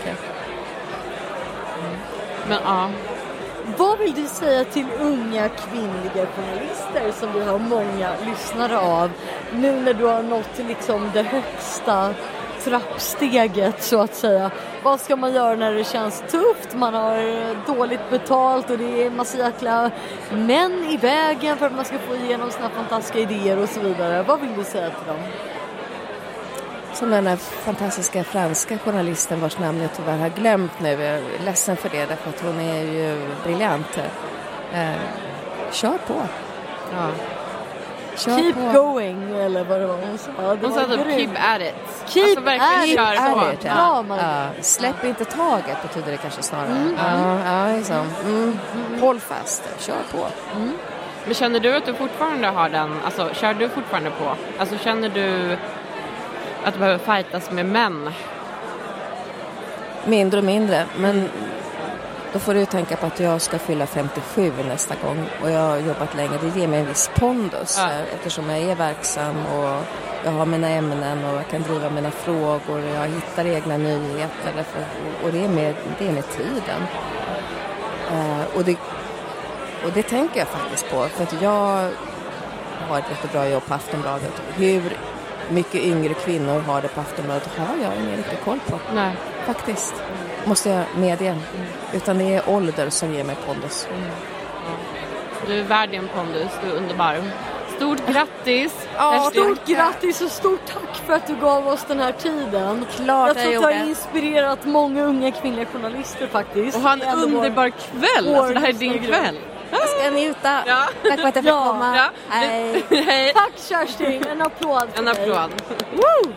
Men vad vill du säga till unga kvinnliga journalister som vi har många lyssnare av, nu när du har nått liksom det högsta trappsteget så att säga? Vad ska man göra när det känns tufft? Man har dåligt betalt och det är massa jäkla män i vägen för att man ska få igenom sina fantastiska idéer och så vidare. Vad vill du säga till dem? Som den här fantastiska franska journalisten vars namn jag tyvärr har glömt nu. Jag är ledsen för det, därför att hon är ju briljant. Kör på. Ja. Keep going, eller vad det var hon sa. Hon sa typ keep at it. Keep at it. Ja. Släpp inte taget, betyder det kanske snarare. Liksom. Håll fast, kör på. Men känner du att du fortfarande har den, alltså kör du fortfarande på? Alltså känner du att du behöver fightas med män? Mindre och mindre, men då får du tänka på att jag ska fylla 57 nästa gång, och jag har jobbat länge. Det ger mig en viss pondus eftersom jag är verksam och jag har mina ämnen och jag kan driva mina frågor och jag hittar egna nyheter och det är med tiden. Och det tänker jag faktiskt på, för att jag har ett jättebra jobb på Aftonbladet. Hur mycket yngre kvinnor har det på Aftonbladet har jag ingen riktigt koll på. Nej. Faktiskt. Måste jag medge. Utan det är ålder som ger mig pondus. Du är värd din pondus, du är underbar. Stort grattis! Ja, stort grattis och stort tack för att du gav oss den här tiden. Klart jag tror att det har inspirerat många unga kvinnliga journalister faktiskt. Och ha en underbar kväll, alltså det här är din kväll. Jag ska njuta. Ja. Tack för att jag fick komma. Ja. Hej. Tack Kerstin, en applåd för dig. En applåd. Woo!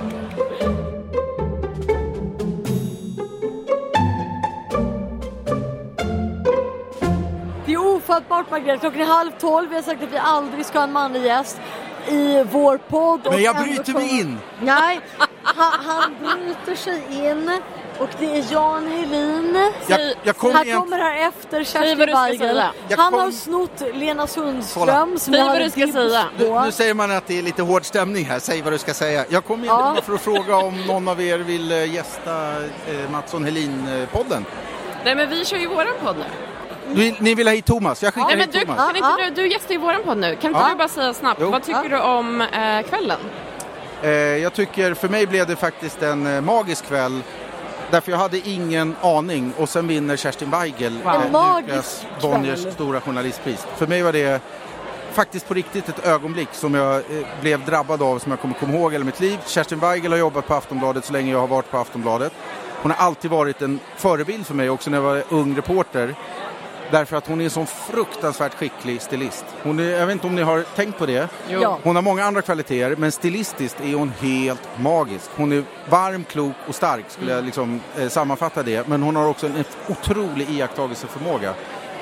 Det är ofattbart, Margret. Klockan är 11:30. Vi har sagt att vi aldrig ska ha en manlig gäst i vår podd. Men jag bryter mig in. Nej, han bryter sig in. Och det är Jan Helin. Han kommer här efter Kerstin Weigel. Han har snott Lena Sundström. Säg vad du ska säga. Nu säger man att det är lite hård stämning här. Säg vad du ska säga. Jag kommer in för att fråga om någon av er vill gästa Mattsson Helin-podden. Nej, men vi kör ju våran podd nu. Ni vill ha hit Thomas? Jag skickar hit Thomas. Kan inte du gästar ju våran podd nu. Kan inte du bara säga snabbt, vad tycker du om kvällen? Jag tycker, för mig blev det faktiskt en magisk kväll. Därför jag hade ingen aning. Och sen vinner Kerstin Weigel Lukas Bonniers stora journalistpris. För mig var det faktiskt på riktigt ett ögonblick som jag blev drabbad av, som jag kommer komma ihåg hela mitt liv. Kerstin Weigel har jobbat på Aftonbladet så länge jag har varit på Aftonbladet. Hon har alltid varit en förebild för mig också när jag var ung reporter. Därför att hon är en sån fruktansvärt skicklig stilist. Jag vet inte om ni har tänkt på det. Jo. Hon har många andra kvaliteter, men stilistiskt är hon helt magisk. Hon är varm, klok och stark, skulle jag liksom sammanfatta det. Men hon har också en otrolig iakttagelseförmåga.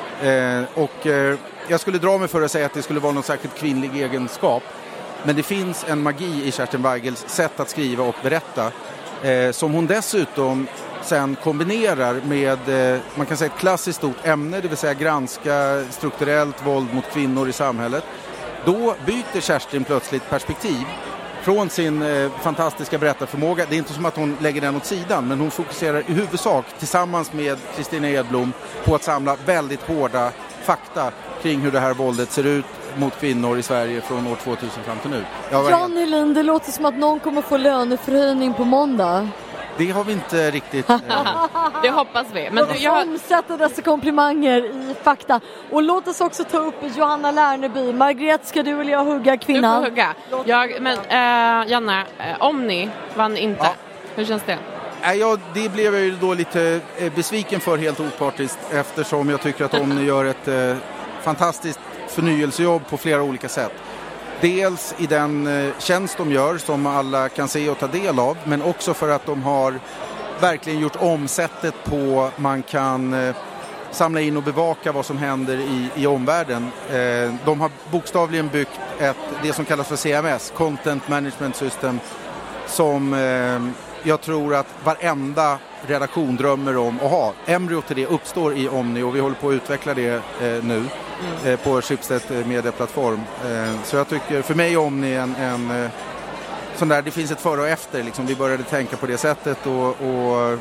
Jag skulle dra mig för att säga att det skulle vara någon särskilt kvinnlig egenskap. Men det finns en magi i Kerstin Weigels sätt att skriva och berätta. Som hon dessutom sen kombinerar med, man kan säga, ett klassiskt stort ämne, det vill säga granska strukturellt våld mot kvinnor i samhället. Då byter Kerstin plötsligt perspektiv från sin fantastiska berättarförmåga. Det är inte som att hon lägger den åt sidan, men hon fokuserar i huvudsak tillsammans med Kristina Edblom på att samla väldigt hårda fakta kring hur det här våldet ser ut mot kvinnor i Sverige från år 2000 fram till nu. Jan Helin, det låter som att någon kommer få löneförhöjning på måndag. Det har vi inte riktigt... Det hoppas vi. Men jag omsätter dessa komplimanger i fakta. Och låt oss också ta upp Johanna Lärneby. Margret, ska du eller jag hugga kvinnan? Du får hugga. Janne, Omni vann inte. Ja. Hur känns det? Det blev jag ju då lite besviken för, helt opartiskt, eftersom jag tycker att Omni gör ett fantastiskt förnyelsejobb på flera olika sätt. Dels i den tjänst de gör som alla kan se och ta del av, men också för att de har verkligen gjort omsättet på man kan samla in och bevaka vad som händer i omvärlden. De har bokstavligen byggt det som kallas för CMS, Content Management System, som jag tror att varenda redaktion drömmer om att ha. Embryo till det uppstår i Omni och vi håller på att utveckla det nu på Schibsted medieplattform. Så jag tycker, för mig är Omni en sån där, det finns ett före och efter liksom. Vi började tänka på det sättet och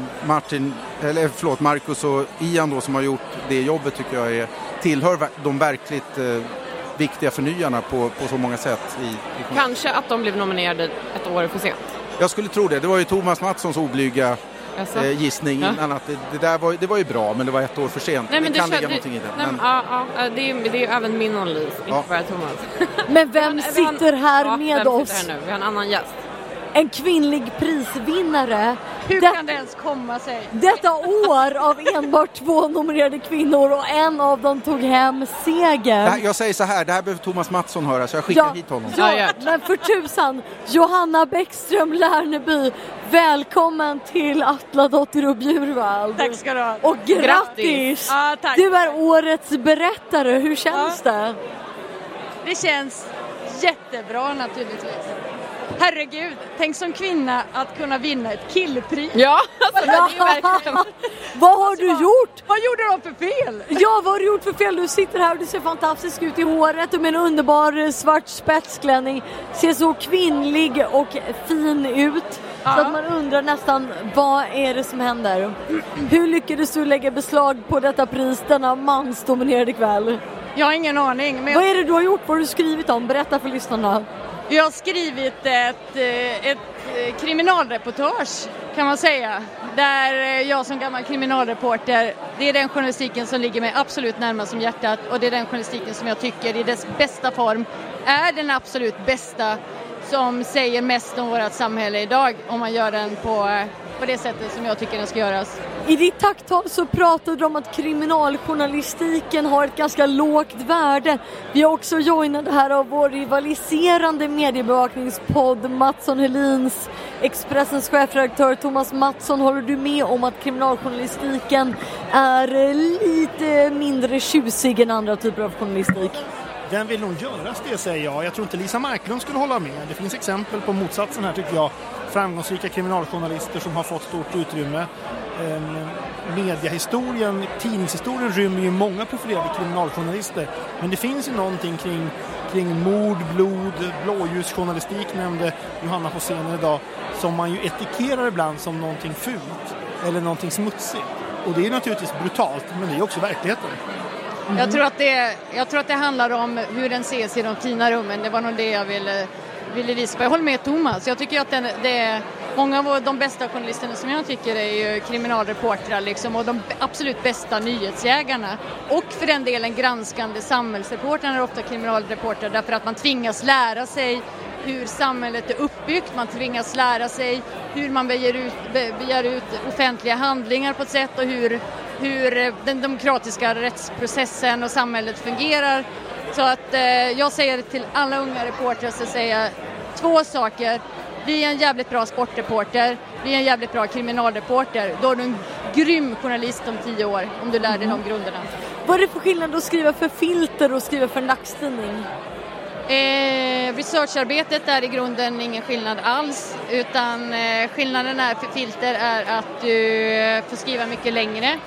Marcus och Ian då, som har gjort det jobbet, tycker jag tillhör de verkligt viktiga förnyarna på så många sätt. Kanske att de blev nominerade ett år för sent. Jag skulle tro det. Det var ju Thomas Mattssons oblyga gissning innan att det var ju bra, men det var ett år för sent. Nej, men det kan ligga någonting i det. Det är även min analys, inte bara Thomas. Men vem sitter här med oss? Vi har en annan gäst. En kvinnlig prisvinnare. Hur kan det ens komma sig? Detta år av enbart 2 nominerade kvinnor och en av dem tog hem segern. Jag säger så här, det här behöver Thomas Mattsson höra, så jag skickar hit honom. Ja, men för tusan, Johanna Bäckström Lärneby, välkommen till Atladotter och Bjurvald. Tack ska du ha. Och grattis! Ja, tack. Du är årets berättare, hur känns det? Det känns jättebra naturligtvis. Herregud, tänk som kvinna att kunna vinna ett killpris. Ja, alltså, det är verkligen... Vad har du gjort? Vad gjorde de för fel? Ja, vad har du gjort för fel? Du sitter här och du ser fantastisk ut i håret och med en underbar svart spetsklänning. Ser så kvinnlig och fin ut. Så att man undrar nästan, vad är det som händer? Hur lyckades du lägga beslag på detta pris denna mansdominerade kväll? Jag har ingen aning. Men vad är det du har gjort? Vad har du skrivit om? Berätta för lyssnarna. Jag har skrivit ett kriminalreportage, kan man säga. Där jag som gammal kriminalreporter, det är den journalistiken som ligger mig absolut närmast som hjärtat. Och det är den journalistiken som jag tycker i dess bästa form är den absolut bästa, som säger mest om vårt samhälle idag, om man gör den på det sättet som jag tycker den ska göras. I ditt tacktal så pratade du om att kriminaljournalistiken har ett ganska lågt värde. Vi har också joinat här av vår rivaliserande mediebevakningspodd Mattsson Helins, Expressens chefredaktör Thomas Mattsson. Håller du med om att kriminaljournalistiken är lite mindre tjusig än andra typer av journalistik? Den vill nog göras, det säger jag. Jag tror inte Lisa Marklund skulle hålla med. Det finns exempel på motsatsen här, tycker jag. Framgångsrika kriminaljournalister som har fått stort utrymme. Mediahistorien, tidningshistorien rymmer ju många profilerade kriminaljournalister. Men det finns ju någonting kring mord, blod, blåljusjournalistik, nämnde Johanna på scenen idag, som man ju etikerar ibland som någonting fult eller någonting smutsigt. Och det är naturligtvis brutalt, men det är också verkligheten. Mm. Jag tror att det handlar om hur den ses i de fina rummen. Det var nog det jag ville visa. Jag håller med Thomas. Jag tycker att det är många av de bästa journalisterna som jag tycker är ju kriminalreportrar liksom, och de absolut bästa nyhetsjägarna. Och för den delen granskande samhällsreportrarna är ofta kriminalreportrar, därför att man tvingas lära sig hur samhället är uppbyggt. Man tvingas lära sig hur man begär ut offentliga handlingar på ett sätt, och hur den demokratiska rättsprocessen och samhället fungerar. Så att jag säger till alla unga reportrar, så säger jag 2 saker. Bli en jävligt bra sportreporter, bli en jävligt bra kriminalreporter. Då är du en grym journalist om 10 år, om du lär dig de grunderna. Vad är det för skillnad att skriva för Filter och skriva för en dagstidning? Researcharbetet är i grunden ingen skillnad alls, utan skillnaden är för Filter är att du får skriva mycket längre.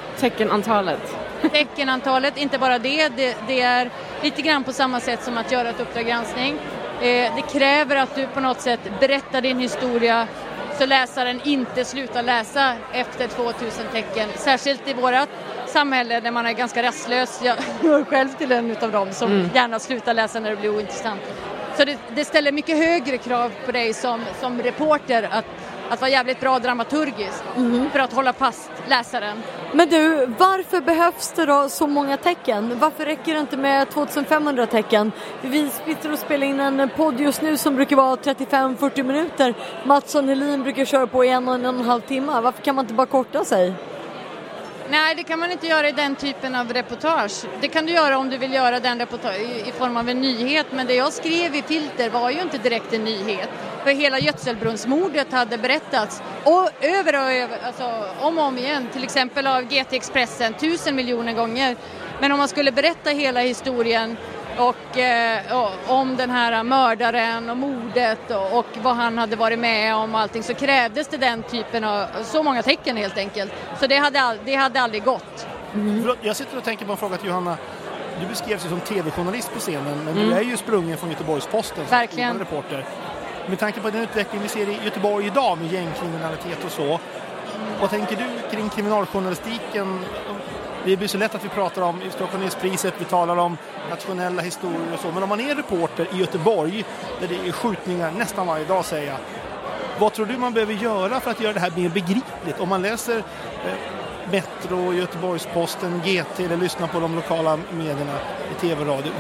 Teckenantalet, inte bara det är lite grann på samma sätt som att göra ett Uppdrag granskning. Det kräver att du på något sätt berättar din historia så läsaren inte slutar läsa efter 2000 tecken. Särskilt i vårat samhälle där man är ganska rastlös. Jag är själv till en av dem som gärna slutar läsa när det blir ointressant. Så det ställer mycket högre krav på dig som reporter att vara jävligt bra dramaturgiskt för att hålla fast läsaren. Men du, varför behövs det då så många tecken? Varför räcker det inte med 2500 tecken? Vi sitter och spelar in en podd just nu som brukar vara 35-40 minuter. Mattsson Helin brukar köra på 1,5 timmar. Varför kan man inte bara korta sig? Nej, det kan man inte göra i den typen av reportage. Det kan du göra om du vill göra den reportage i form av en nyhet. Men det jag skrev i Filter var ju inte direkt en nyhet. För hela Gödselbrunnsmordet hade berättats och över, alltså om och om igen. Till exempel av GT Expressen 1000 miljoner gånger. Men om man skulle berätta hela historien och om den här mördaren och mordet och vad han hade varit med om och allting, så krävdes det den typen av så många tecken helt enkelt. Så det hade aldrig gått. Jag sitter och tänker på en fråga till Johanna. Du beskrevs ju som tv-journalist på scenen, men du är ju sprungen från Göteborgs-Posten som verkligen reporter. Med tanke på den utveckling vi ser i Göteborg idag med gängkriminalitet och så. Vad tänker du kring kriminaljournalistiken? Det blir så lätt att vi pratar om Stockholmspriset, vi talar om nationella historier och så. Men om man är reporter i Göteborg, där det är skjutningar nästan varje dag, säger jag. Vad tror du man behöver göra för att göra det här mer begripligt? Om man läser Metro, Göteborgs-Posten, GT eller lyssnar på de lokala medierna i tv och radio.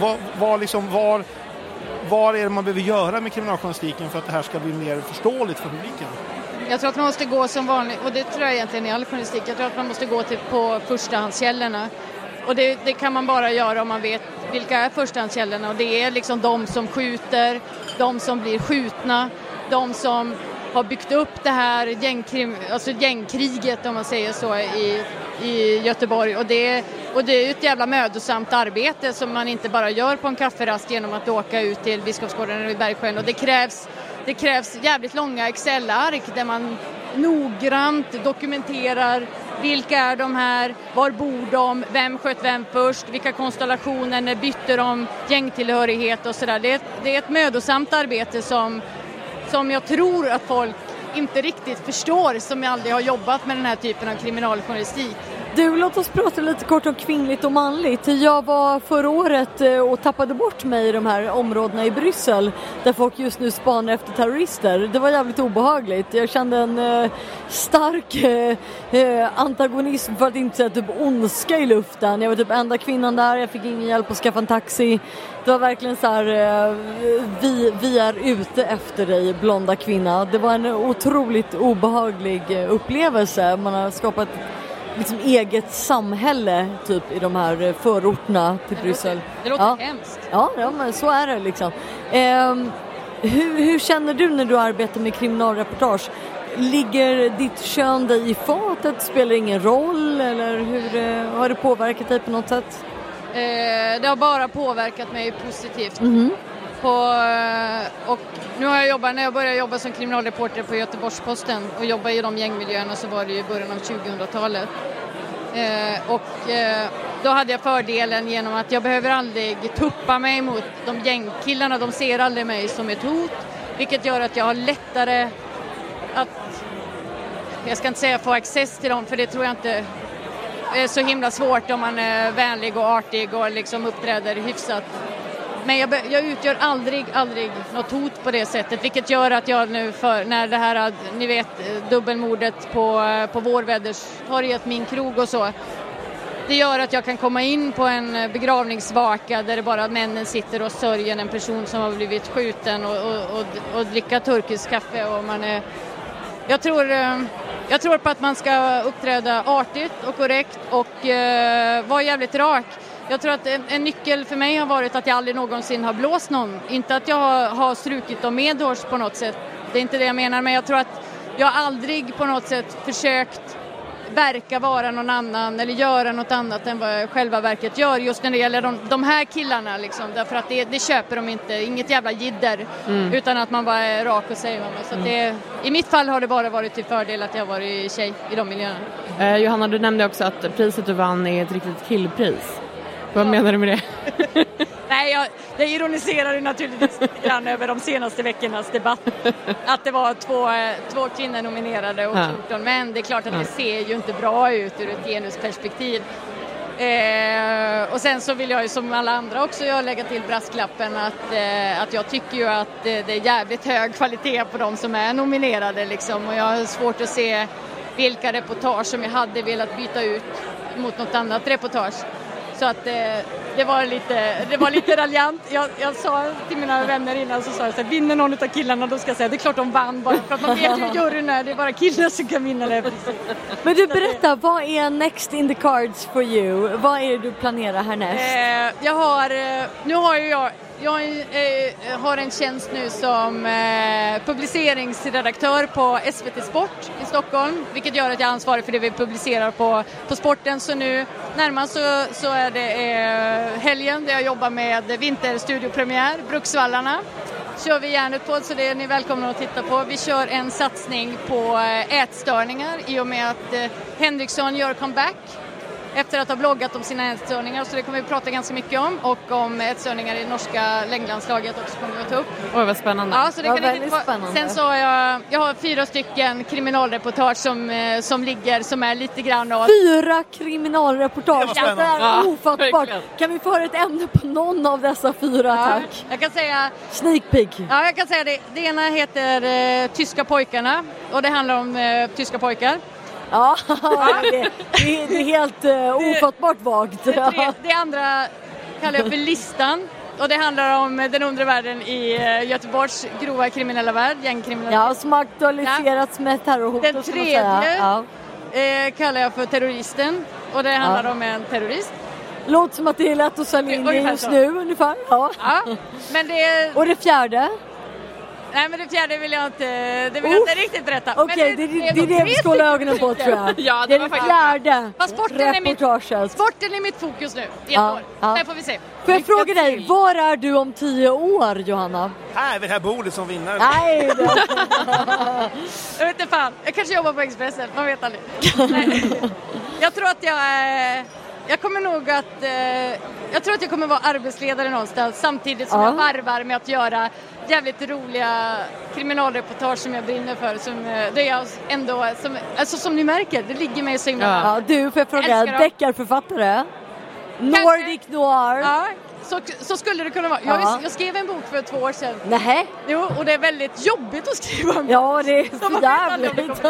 Vad är det man behöver göra med kriminaljournalistiken för att det här ska bli mer förståeligt för publiken? Jag tror att man måste gå som vanligt, och det tror jag egentligen i all journalistik, jag tror att man måste gå på förstahandskällorna. Och det kan man bara göra om man vet vilka är förstahandskällorna. Och det är liksom de som skjuter, de som blir skjutna, de som har byggt upp det här gängkriget, om man säger så, i Göteborg. Och det är ett jävla mödosamt arbete som man inte bara gör på en kafferast genom att åka ut till Biskopsgården eller Bergsjön. Och det krävs jävligt långa Excel-ark där man noggrant dokumenterar vilka är de här, var bor de, vem sköt vem först, vilka konstellationer, när bytte de gängtillhörighet och sådär. Det är ett mödosamt arbete som jag tror att folk inte riktigt förstår, som jag aldrig har jobbat med den här typen av kriminaljournalistik. Du, låt oss prata lite kort om kvinnligt och manligt. Jag var förra året och tappade bort mig i de här områdena i Bryssel där folk just nu spanar efter terrorister. Det var jävligt obehagligt. Jag kände en stark antagonism, för att inte säga typ ondska i luften. Jag var typ enda kvinnan där, jag fick ingen hjälp att skaffa en taxi. Det var verkligen så här, vi är ute efter dig, blonda kvinna. Det var en otroligt obehaglig upplevelse. Man har skapat liksom eget samhälle typ i de här förorterna till Bryssel. Det låter hemskt. Ja, men så är det liksom. Hur känner du när du arbetar med kriminalreportage? Ligger ditt kön dig i fatet? Spelar ingen roll? Eller hur har det påverkat dig på något sätt? Det har bara påverkat mig positivt. Och nu har när jag började jobba som kriminalreporter på Göteborgs-Posten och jobba i de gängmiljöerna, så var det i början av 2000-talet. Då hade jag fördelen genom att jag behöver aldrig tuppa mig mot de gängkillarna. De ser aldrig mig som ett hot, vilket gör att jag har lättare att, jag ska inte säga få access till dem, för det tror jag inte är så himla svårt om man är vänlig och artig och liksom uppträder hyfsat. Men jag utgör aldrig något hot på det sättet, vilket gör att jag nu, när det här, ni vet, dubbelmordet på Vårväderstorget, min krog och så, det gör att jag kan komma in på en begravningsvaka där det bara männen sitter och sörjer en person som har blivit skjuten och dricka turkisk kaffe. Och jag tror på att man ska uppträda artigt och korrekt och vara jävligt rak. Jag tror att en nyckel för mig har varit att jag aldrig någonsin har blåst någon. Inte att jag har strukit dem medhårs på något sätt. Det är inte det jag menar, men jag tror att jag aldrig på något sätt försökt verka vara någon annan eller göra något annat än vad själva verket gör. Just när det gäller de här killarna liksom. Därför att det köper de inte. Inget jävla jidder. Utan att man bara är rak och säger vad man. Så i mitt fall har det bara varit till fördel att jag varit tjej i de miljöerna. Johanna, du nämnde också att priset du vann är ett riktigt killpris. Vad menar du med det? Nej, jag ironiserar naturligtvis lite grann över de senaste veckornas debatt. Att det var två kvinnor nominerade och 14 män. Det är klart att det ser ju inte bra ut ur ett genusperspektiv. Och sen så vill jag ju som alla andra också lägga till brasklappen att jag tycker ju att det är jävligt hög kvalitet på de som är nominerade liksom. Och jag har svårt att se vilka reportage som jag hade velat byta ut mot något annat reportage. Så att det var lite raljant. Jag sa till mina vänner innan så jag så här, vinner någon av killarna då ska jag säga det är klart de vann bara för att man vet ju juryn är det är bara killar som kan vinna det. Men du berätta, vad är next in the cards for you? Vad är det du planerar härnäst? Jag har en tjänst nu som publiceringsredaktör på SVT Sport i Stockholm, vilket gör att jag är ansvarig för det vi publicerar på sporten. Så nu närmast så är det helgen där jag jobbar med vinterstudiopremiär, Bruksvallarna. Kör vi järnet på, så det är ni välkomna att titta på. Vi kör en satsning på ätstörningar i och med att Henriksson gör comeback efter att ha bloggat om sina ätstörningar, så det kommer vi prata ganska mycket om, och om ätstörningar i norska längdlandslaget också kommer vi att ta upp. Oj, vad spännande. Ja, så det kan väldigt spännande. Sen så har jag har 4 stycken kriminalreportage som ligger, som är lite grann av... 4 kriminalreportage, det är ofattbart. Kan vi få höra ett ämne på någon av dessa 4, tack? Jag kan säga... Sneak peek. Ja, jag kan säga det. Det ena heter Tyska pojkarna, och det handlar om tyska pojkar. Ja, det är helt ofattbart vagt. Det andra kallar jag för listan. Och det handlar om den undre världen i Göteborgs grova kriminella värld, gängkriminella. Ja, som aktualiserats med terrorhot. Den tredje kallar jag för terroristen. Och det handlar om en terrorist. Låter som att det är lätt att sälja in just nu ungefär. Ja. Men det... Och det fjärde? Nej, men det fjärde vill jag inte riktigt berätta. Okej, det är det vi ska hålla ögonen på, tror jag. Ja, det är det fjärde reportaget. Sporten är mitt fokus nu i ett år. Där får vi se. Får jag fråga dig, var är du om 10 år, Johanna? Här vid det här bordet som vinnare. Nej, jag vet inte fan. Jag kanske jobbar på Expressen, man vet aldrig. Jag tror att jag kommer nog att... jag tror att jag kommer vara arbetsledare någonstans, samtidigt som jag varvar med att göra jävligt roliga kriminalreportage som jag brinner för. Det är jag ändå, som ni märker, det ligger mig så himla. Ja, du, får jag fråga, deckarförfattare? Nordic Noir? Ja, så skulle det kunna vara. Jag skrev en bok för 2 år sedan. Nej. Jo, och det är väldigt jobbigt att skriva en bok. Ja, det är så jävligt.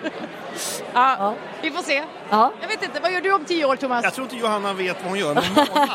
Ja, vi får se. Ja. Jag vet inte, vad gör du om 10 år, Thomas? Jag tror inte Johanna vet vad hon gör med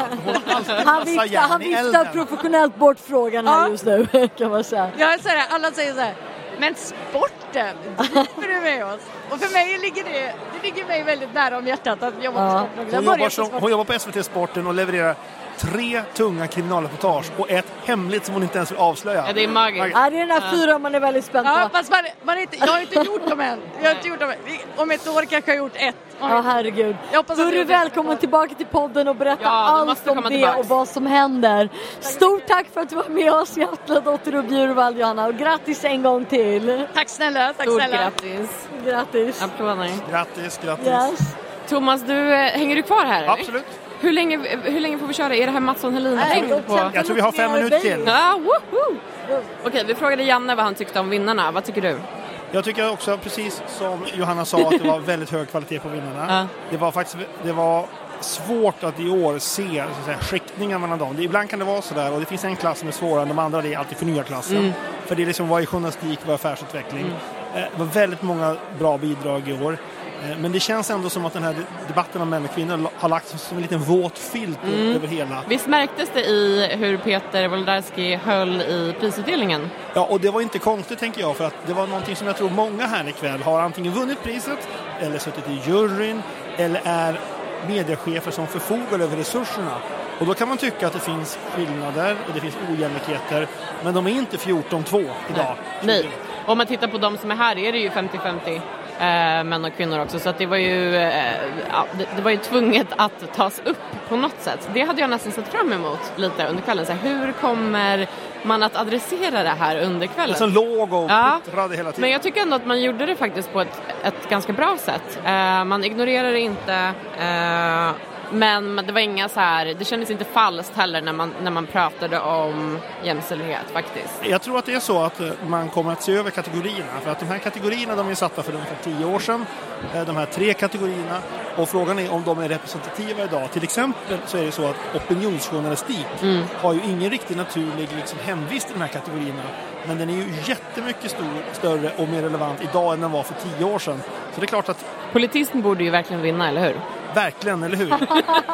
han viftar professionellt bort frågan här just nu, kan man säga. Ja, så här, alla säger så här, men sporten, driver du med oss? Och för mig ligger mig väldigt nära om hjärtat att jobba på sporten. Hon jobbar på SVT Sporten och levererar 3 tunga kriminalreportage och ett hemligt som hon inte ens vill avslöja. Ja, det är magiskt. Ja, det är den här 4 man är väldigt spänd på. Ja, fast jag har inte gjort dem än. Om ett år kanske jag har gjort 1. Ja, herregud. Då är du välkommen tillbaka till podden och berätta allt om det och vad som händer. Stort tack för att du var med oss, Jatladotter och Bjurvald, Johanna. Och grattis en gång till. Tack snälla. Grattis. Applåder. Grattis. Yes. Thomas, hänger du kvar här? Absolut. Hur länge får vi köra? Är det här Mattsson Helin? Jag tror vi har 5 minuter till. Ja, Okej, vi frågade Janne vad han tyckte om vinnarna. Vad tycker du? Jag tycker också, precis som Johanna sa, att det var väldigt hög kvalitet på vinnarna. Det var svårt att i år se skiktningar mellan dem. Ibland kan det vara sådär, och det finns en klass som är svårare än de andra, det är alltid förnyarklassen. För det är liksom vad är journalistik, vad är affärsutveckling. Det var väldigt många bra bidrag i år. Men det känns ändå som att den här debatten om män och kvinnor har lagts som en liten våt filt över hela. Visst märktes det i hur Peter Wolodarski höll i prisutdelningen? Ja, och det var inte konstigt, tänker jag, för att det var någonting som jag tror många här ikväll har antingen vunnit priset eller suttit i juryn eller är mediechefer som förfogar över resurserna. Och då kan man tycka att det finns skillnader och det finns ojämlikheter, men de är inte 14-2 idag. Nej. Om man tittar på de som är här är det ju 50-50 män och kvinnor också, så att det var ju det var ju tvunget att tas upp på något sätt. Det hade jag nästan sett fram emot lite under kvällen. Så här, hur kommer man att adressera det här under kvällen? Det är så låg och puttrade hela tiden. Men jag tycker ändå att man gjorde det faktiskt på ett ganska bra sätt. Man ignorerar inte Men det var inga så här, det kändes inte falskt heller när man pratade om jämställdhet faktiskt. Jag tror att det är så att man kommer att se över kategorierna. För att de här kategorierna, de är satta för ungefär 10 år sedan. De här 3 kategorierna. Och frågan är om de är representativa idag. Till exempel så är det så att opinionsjournalistik har ju ingen riktigt naturlig liksom hemvist i de här kategorierna. Men den är ju jättemycket större och mer relevant idag än den var för 10 år sedan. Så det är klart att... Politism borde ju verkligen vinna, eller hur? Verkligen, eller hur?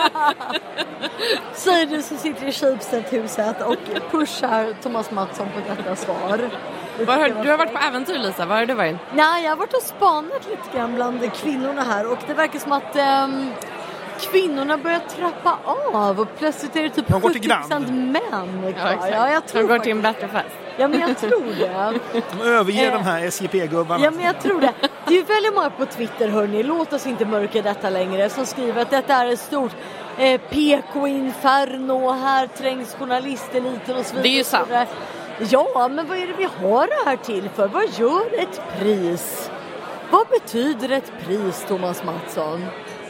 Säger du som sitter i Schibsted-huset och pushar Thomas Mattsson på detta svar. Du har varit på äventyr, Lisa. Var har du varit? Nej, jag har varit och spanat lite grann bland kvinnorna här. Och det verkar som att kvinnorna börjar trappa av. Och plötsligt är det typ 70% män kvar. Ja, jag tror de går till en bättre fest. Ja, men jag tror det. De överger de här SJP-gubbarna. Ja, men jag tror det. Det är ju väldigt många på Twitter, hörni. Låt oss inte mörka detta längre. Som skriver att detta är ett stort PK-inferno. Här trängs journalisteliten och så vidare. Det är ju sant. Ja, men vad är det vi har det här till för? Vad gör ett pris? Vad betyder ett pris, Thomas Mattsson?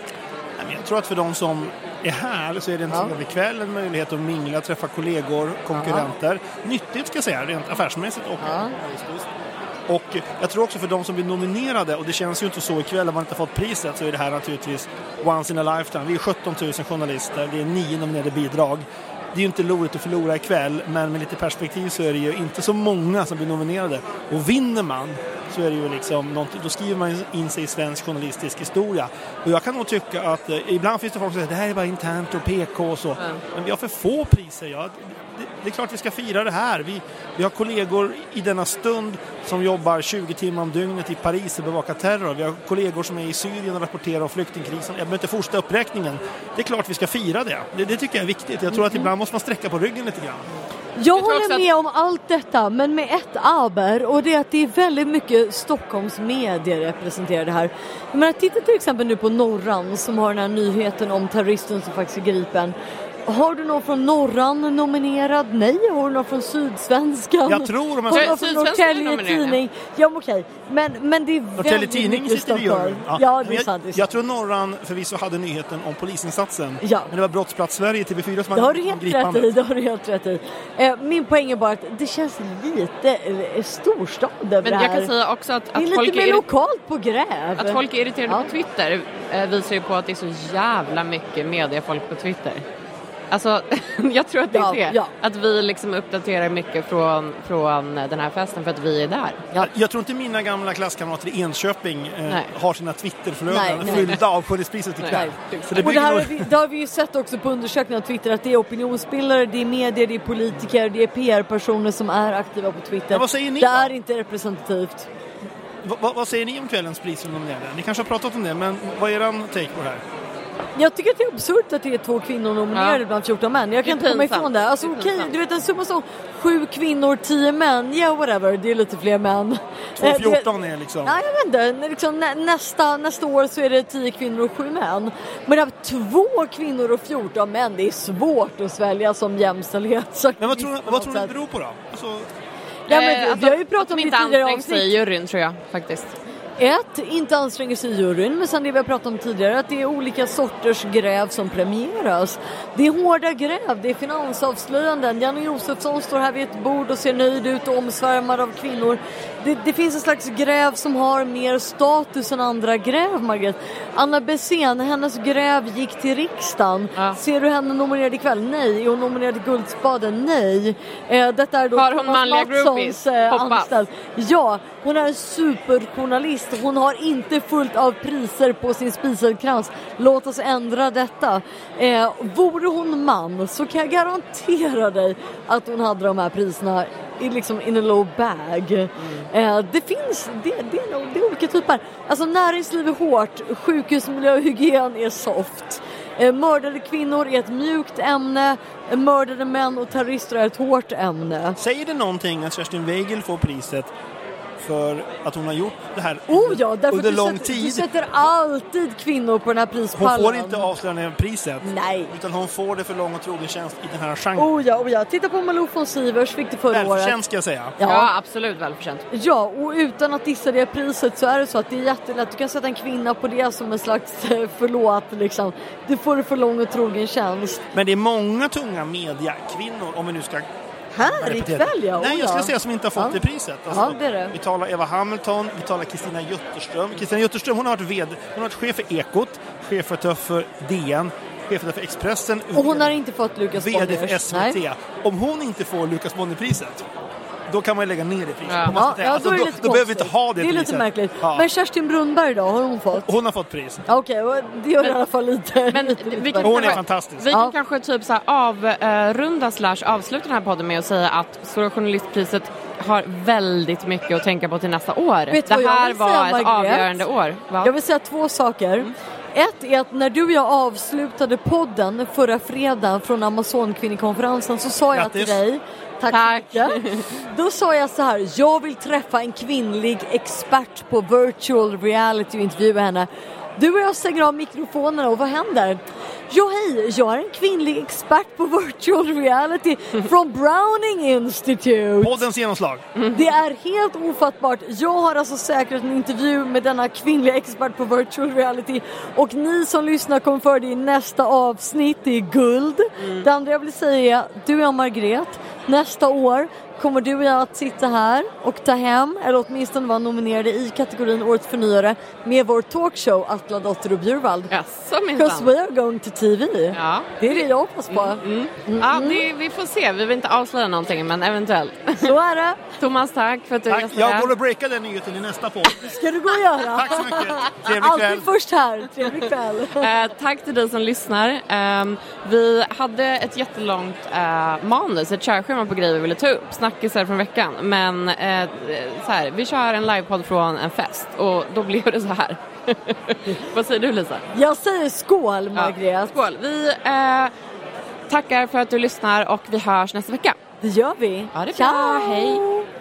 Jag tror att för de som är här så är det en trevlig kväll, en möjlighet att mingla, träffa kollegor, konkurrenter. Nyttigt ska jag säga, rent affärsmässigt och journalistiskt. Och jag tror också för de som blir nominerade, och det känns ju inte så ikväll om man inte fått priset, så är det här naturligtvis once in a lifetime. Vi är 17 000 journalister, det är 9 nominerade bidrag. Det är ju inte roligt att förlora ikväll, men med lite perspektiv så är det ju inte så många som blir nominerade. Och vinner man så är det ju liksom då skriver man in sig i svensk journalistisk historia. Och jag kan nog tycka att ibland finns det folk som säger att det här är bara internt och PK och så. Men vi har för få priser. Det är klart vi ska fira det här. Vi har kollegor i denna stund som jobbar 20 timmar om dygnet i Paris och bevakar terror. Vi har kollegor som är i Syrien och rapporterar om flyktingkrisen. Jag behöver inte fortsätta uppräkningen. Det är klart vi ska fira det. Det tycker jag är viktigt. Jag tror att ibland måste man sträcka på ryggen lite grann. Jag håller med om allt detta, men med ett aber, och det är att det är väldigt mycket Stockholms medier representerade här. Jag menar, titta till exempel nu på Norran som har den här nyheten om terroristen som faktiskt är gripen. Har du någon från Norran nominerad? Nej. Har du någon från Sydsvenskan? Jag tror de har från Norrtälje Tidning. Ja, okej. Men det är Norrtälje Tidning sitter i juryn. Ja, det är sant. Jag tror Norran förvisso hade nyheten om polisinsatsen. Ja. Men det var Brottsplats Sverige, TV4 som hade gripandet. Det har du helt rätt i. Min poäng är bara att det känns lite storstad över det här. Men jag kan säga också att det är folk lite mer lokalt på gräv. Att folk är irriterade på Twitter visar ju på att det är så jävla mycket mediefolk på Twitter. Alltså, jag tror att det är det. Ja. Att vi liksom uppdaterar mycket från den här festen för att vi är där. Ja. Jag tror inte mina gamla klasskamrater i Enköping har sina Twitterflöden fyllda av journalistpriset ikväll. Och det har vi ju sett också på undersökningar av Twitter, att det är opinionsbildare, det är medier, det är politiker, det är PR-personer som är aktiva på Twitter. Ja, vad säger ni det är inte representativt. Vad säger ni om kvällens pris som nominerade? Ni kanske har pratat om det, men vad är eran take på det här? Jag tycker att det är absurt att det är 2 kvinnor nominerade bland 14 män. Jag kan inte komma ifrån det. Alltså okej, du vet en summa som 7 kvinnor, 10 män. Ja, whatever. Det är lite fler män. 2-14 är liksom... Nej, jag vet inte. Liksom, nästa år så är det 10 kvinnor och 7 män. Men det är 2 kvinnor och 14 män. Det är svårt att svälja som jämställdhet. Men vad tror ni det beror på då? Alltså... Ja, men vi har ju pratat om det tidigare avsnitt. I juryn, tror jag, faktiskt. Inte anstränger sig i juryn, men sen det vi har pratat om tidigare, att det är olika sorters gräv som premieras. Det är hårda gräv, det är finansavslöjanden. Janne Josefsson står här vid ett bord och ser nöjd ut och omsvärmad av kvinnor. Det finns en slags gräv som har mer status än andra gräv, Margaret. Anna Bessén, hennes gräv gick till riksdagen. Ja. Ser du henne nominerad ikväll? Nej. Är hon nominerad i Guldspaden? Nej. Detta är då har hon manliga groupies? Anställd. Ja, hon är en superjournalist. Hon har inte fullt av priser på sin spiselkrans. Låt oss ändra detta. Vore hon man så kan jag garantera dig att hon hade de här priserna liksom in a low bag. Det finns det är olika typer. Alltså näringsliv är hårt, sjukhusmiljö och hygien är soft. Mördade kvinnor är ett mjukt ämne, mördade män och terrorister är ett hårt ämne. Säger det någonting att Kerstin Weigel får priset för att hon har gjort det här under lång tid. Du sätter alltid kvinnor på den här prispallen. Hon får inte avslöja priset. Nej. Utan hon får det för lång och trogen tjänst i den här genren. Ja. Titta på Malou von Sivers, fick det förra året. Välförtjänt ska jag säga. Ja, absolut välförtjänt. Ja, och utan att dissa det priset så är det så att det är jättelätt. Du kan sätta en kvinna på det som en slags förlåt liksom. Du får det för lång och trogen tjänst. Men det är många tunga mediakvinnor, om vi nu ska... Här ikväll, ja. Nej, jag ska säga som inte har fått det priset. Alltså, det är det. Vi talar Eva Hamilton, vi talar Kristina Jutterström. Kristina Jutterström, hon har varit chef för Ekot, chefredaktör för DN, chefredaktör för Expressen. Och hon har inte fått Lukas Bonniers. VD för SVT. Nej. Om hon inte får Lukas Bonnier-priset, då kan man lägga ner det priset. Då behöver vi inte ha det priset. Det är lite märkligt. Ja. Men Kerstin Brunberg då, har hon fått? Hon har fått pris. Okej, det gör i alla fall lite. Men hon är fantastisk. Vi kan kanske typ så här avrunda / avsluta den här podden med att säga att Stora journalistpriset har väldigt mycket att tänka på till nästa år. Det här var ett avgörande år. Va? Jag vill säga 2 saker. Ett är att när du och jag avslutade podden förra fredagen från Amazon-kvinnekonferensen så sa jag till dig, tack. Då sa jag så här: jag vill träffa en kvinnlig expert på virtual reality och intervjua henne. Du och jag stänger av mikrofonerna och vad händer? Jo hej, jag är en kvinnlig expert på virtual reality från Browning Institute. Poddens genomslag. Det är helt ofattbart. Jag har alltså säkrat en intervju med denna kvinnliga expert på virtual reality. Och ni som lyssnar kommer för det i nästa avsnitt. Det är guld. Det andra jag vill säga är, du och jag, Margret, nästa år kommer du och jag att sitta här och ta hem, eller åtminstone vara nominerade i kategorin Årets förnyare med vår talkshow Atla Dotter och Bjurvald. Because we are going to TV. Ja. Det är det jag hoppas på. Ja, vi får se. Vi vill inte avslöja någonting, men eventuellt. Så är det. Thomas, tack för att du gästade. Jag går och breakar den nyheten i nästa podd. Ska du gå och göra? Tack så mycket. Trevlig kväll. Alltid först här. Trevlig kväll. Tack till dig som lyssnar. Vi hade ett jättelångt manus, ett körschema på grejer vi ville ta upp. Snackisar från veckan. Men så här, vi kör en livepodd från en fest. Och då blev det så här. Vad säger du, Lisa? Jag säger skål, Margret. Ja, skål. Vi tackar för att du lyssnar och vi hörs nästa vecka. Det gör vi. Ja, det är bra. Hej.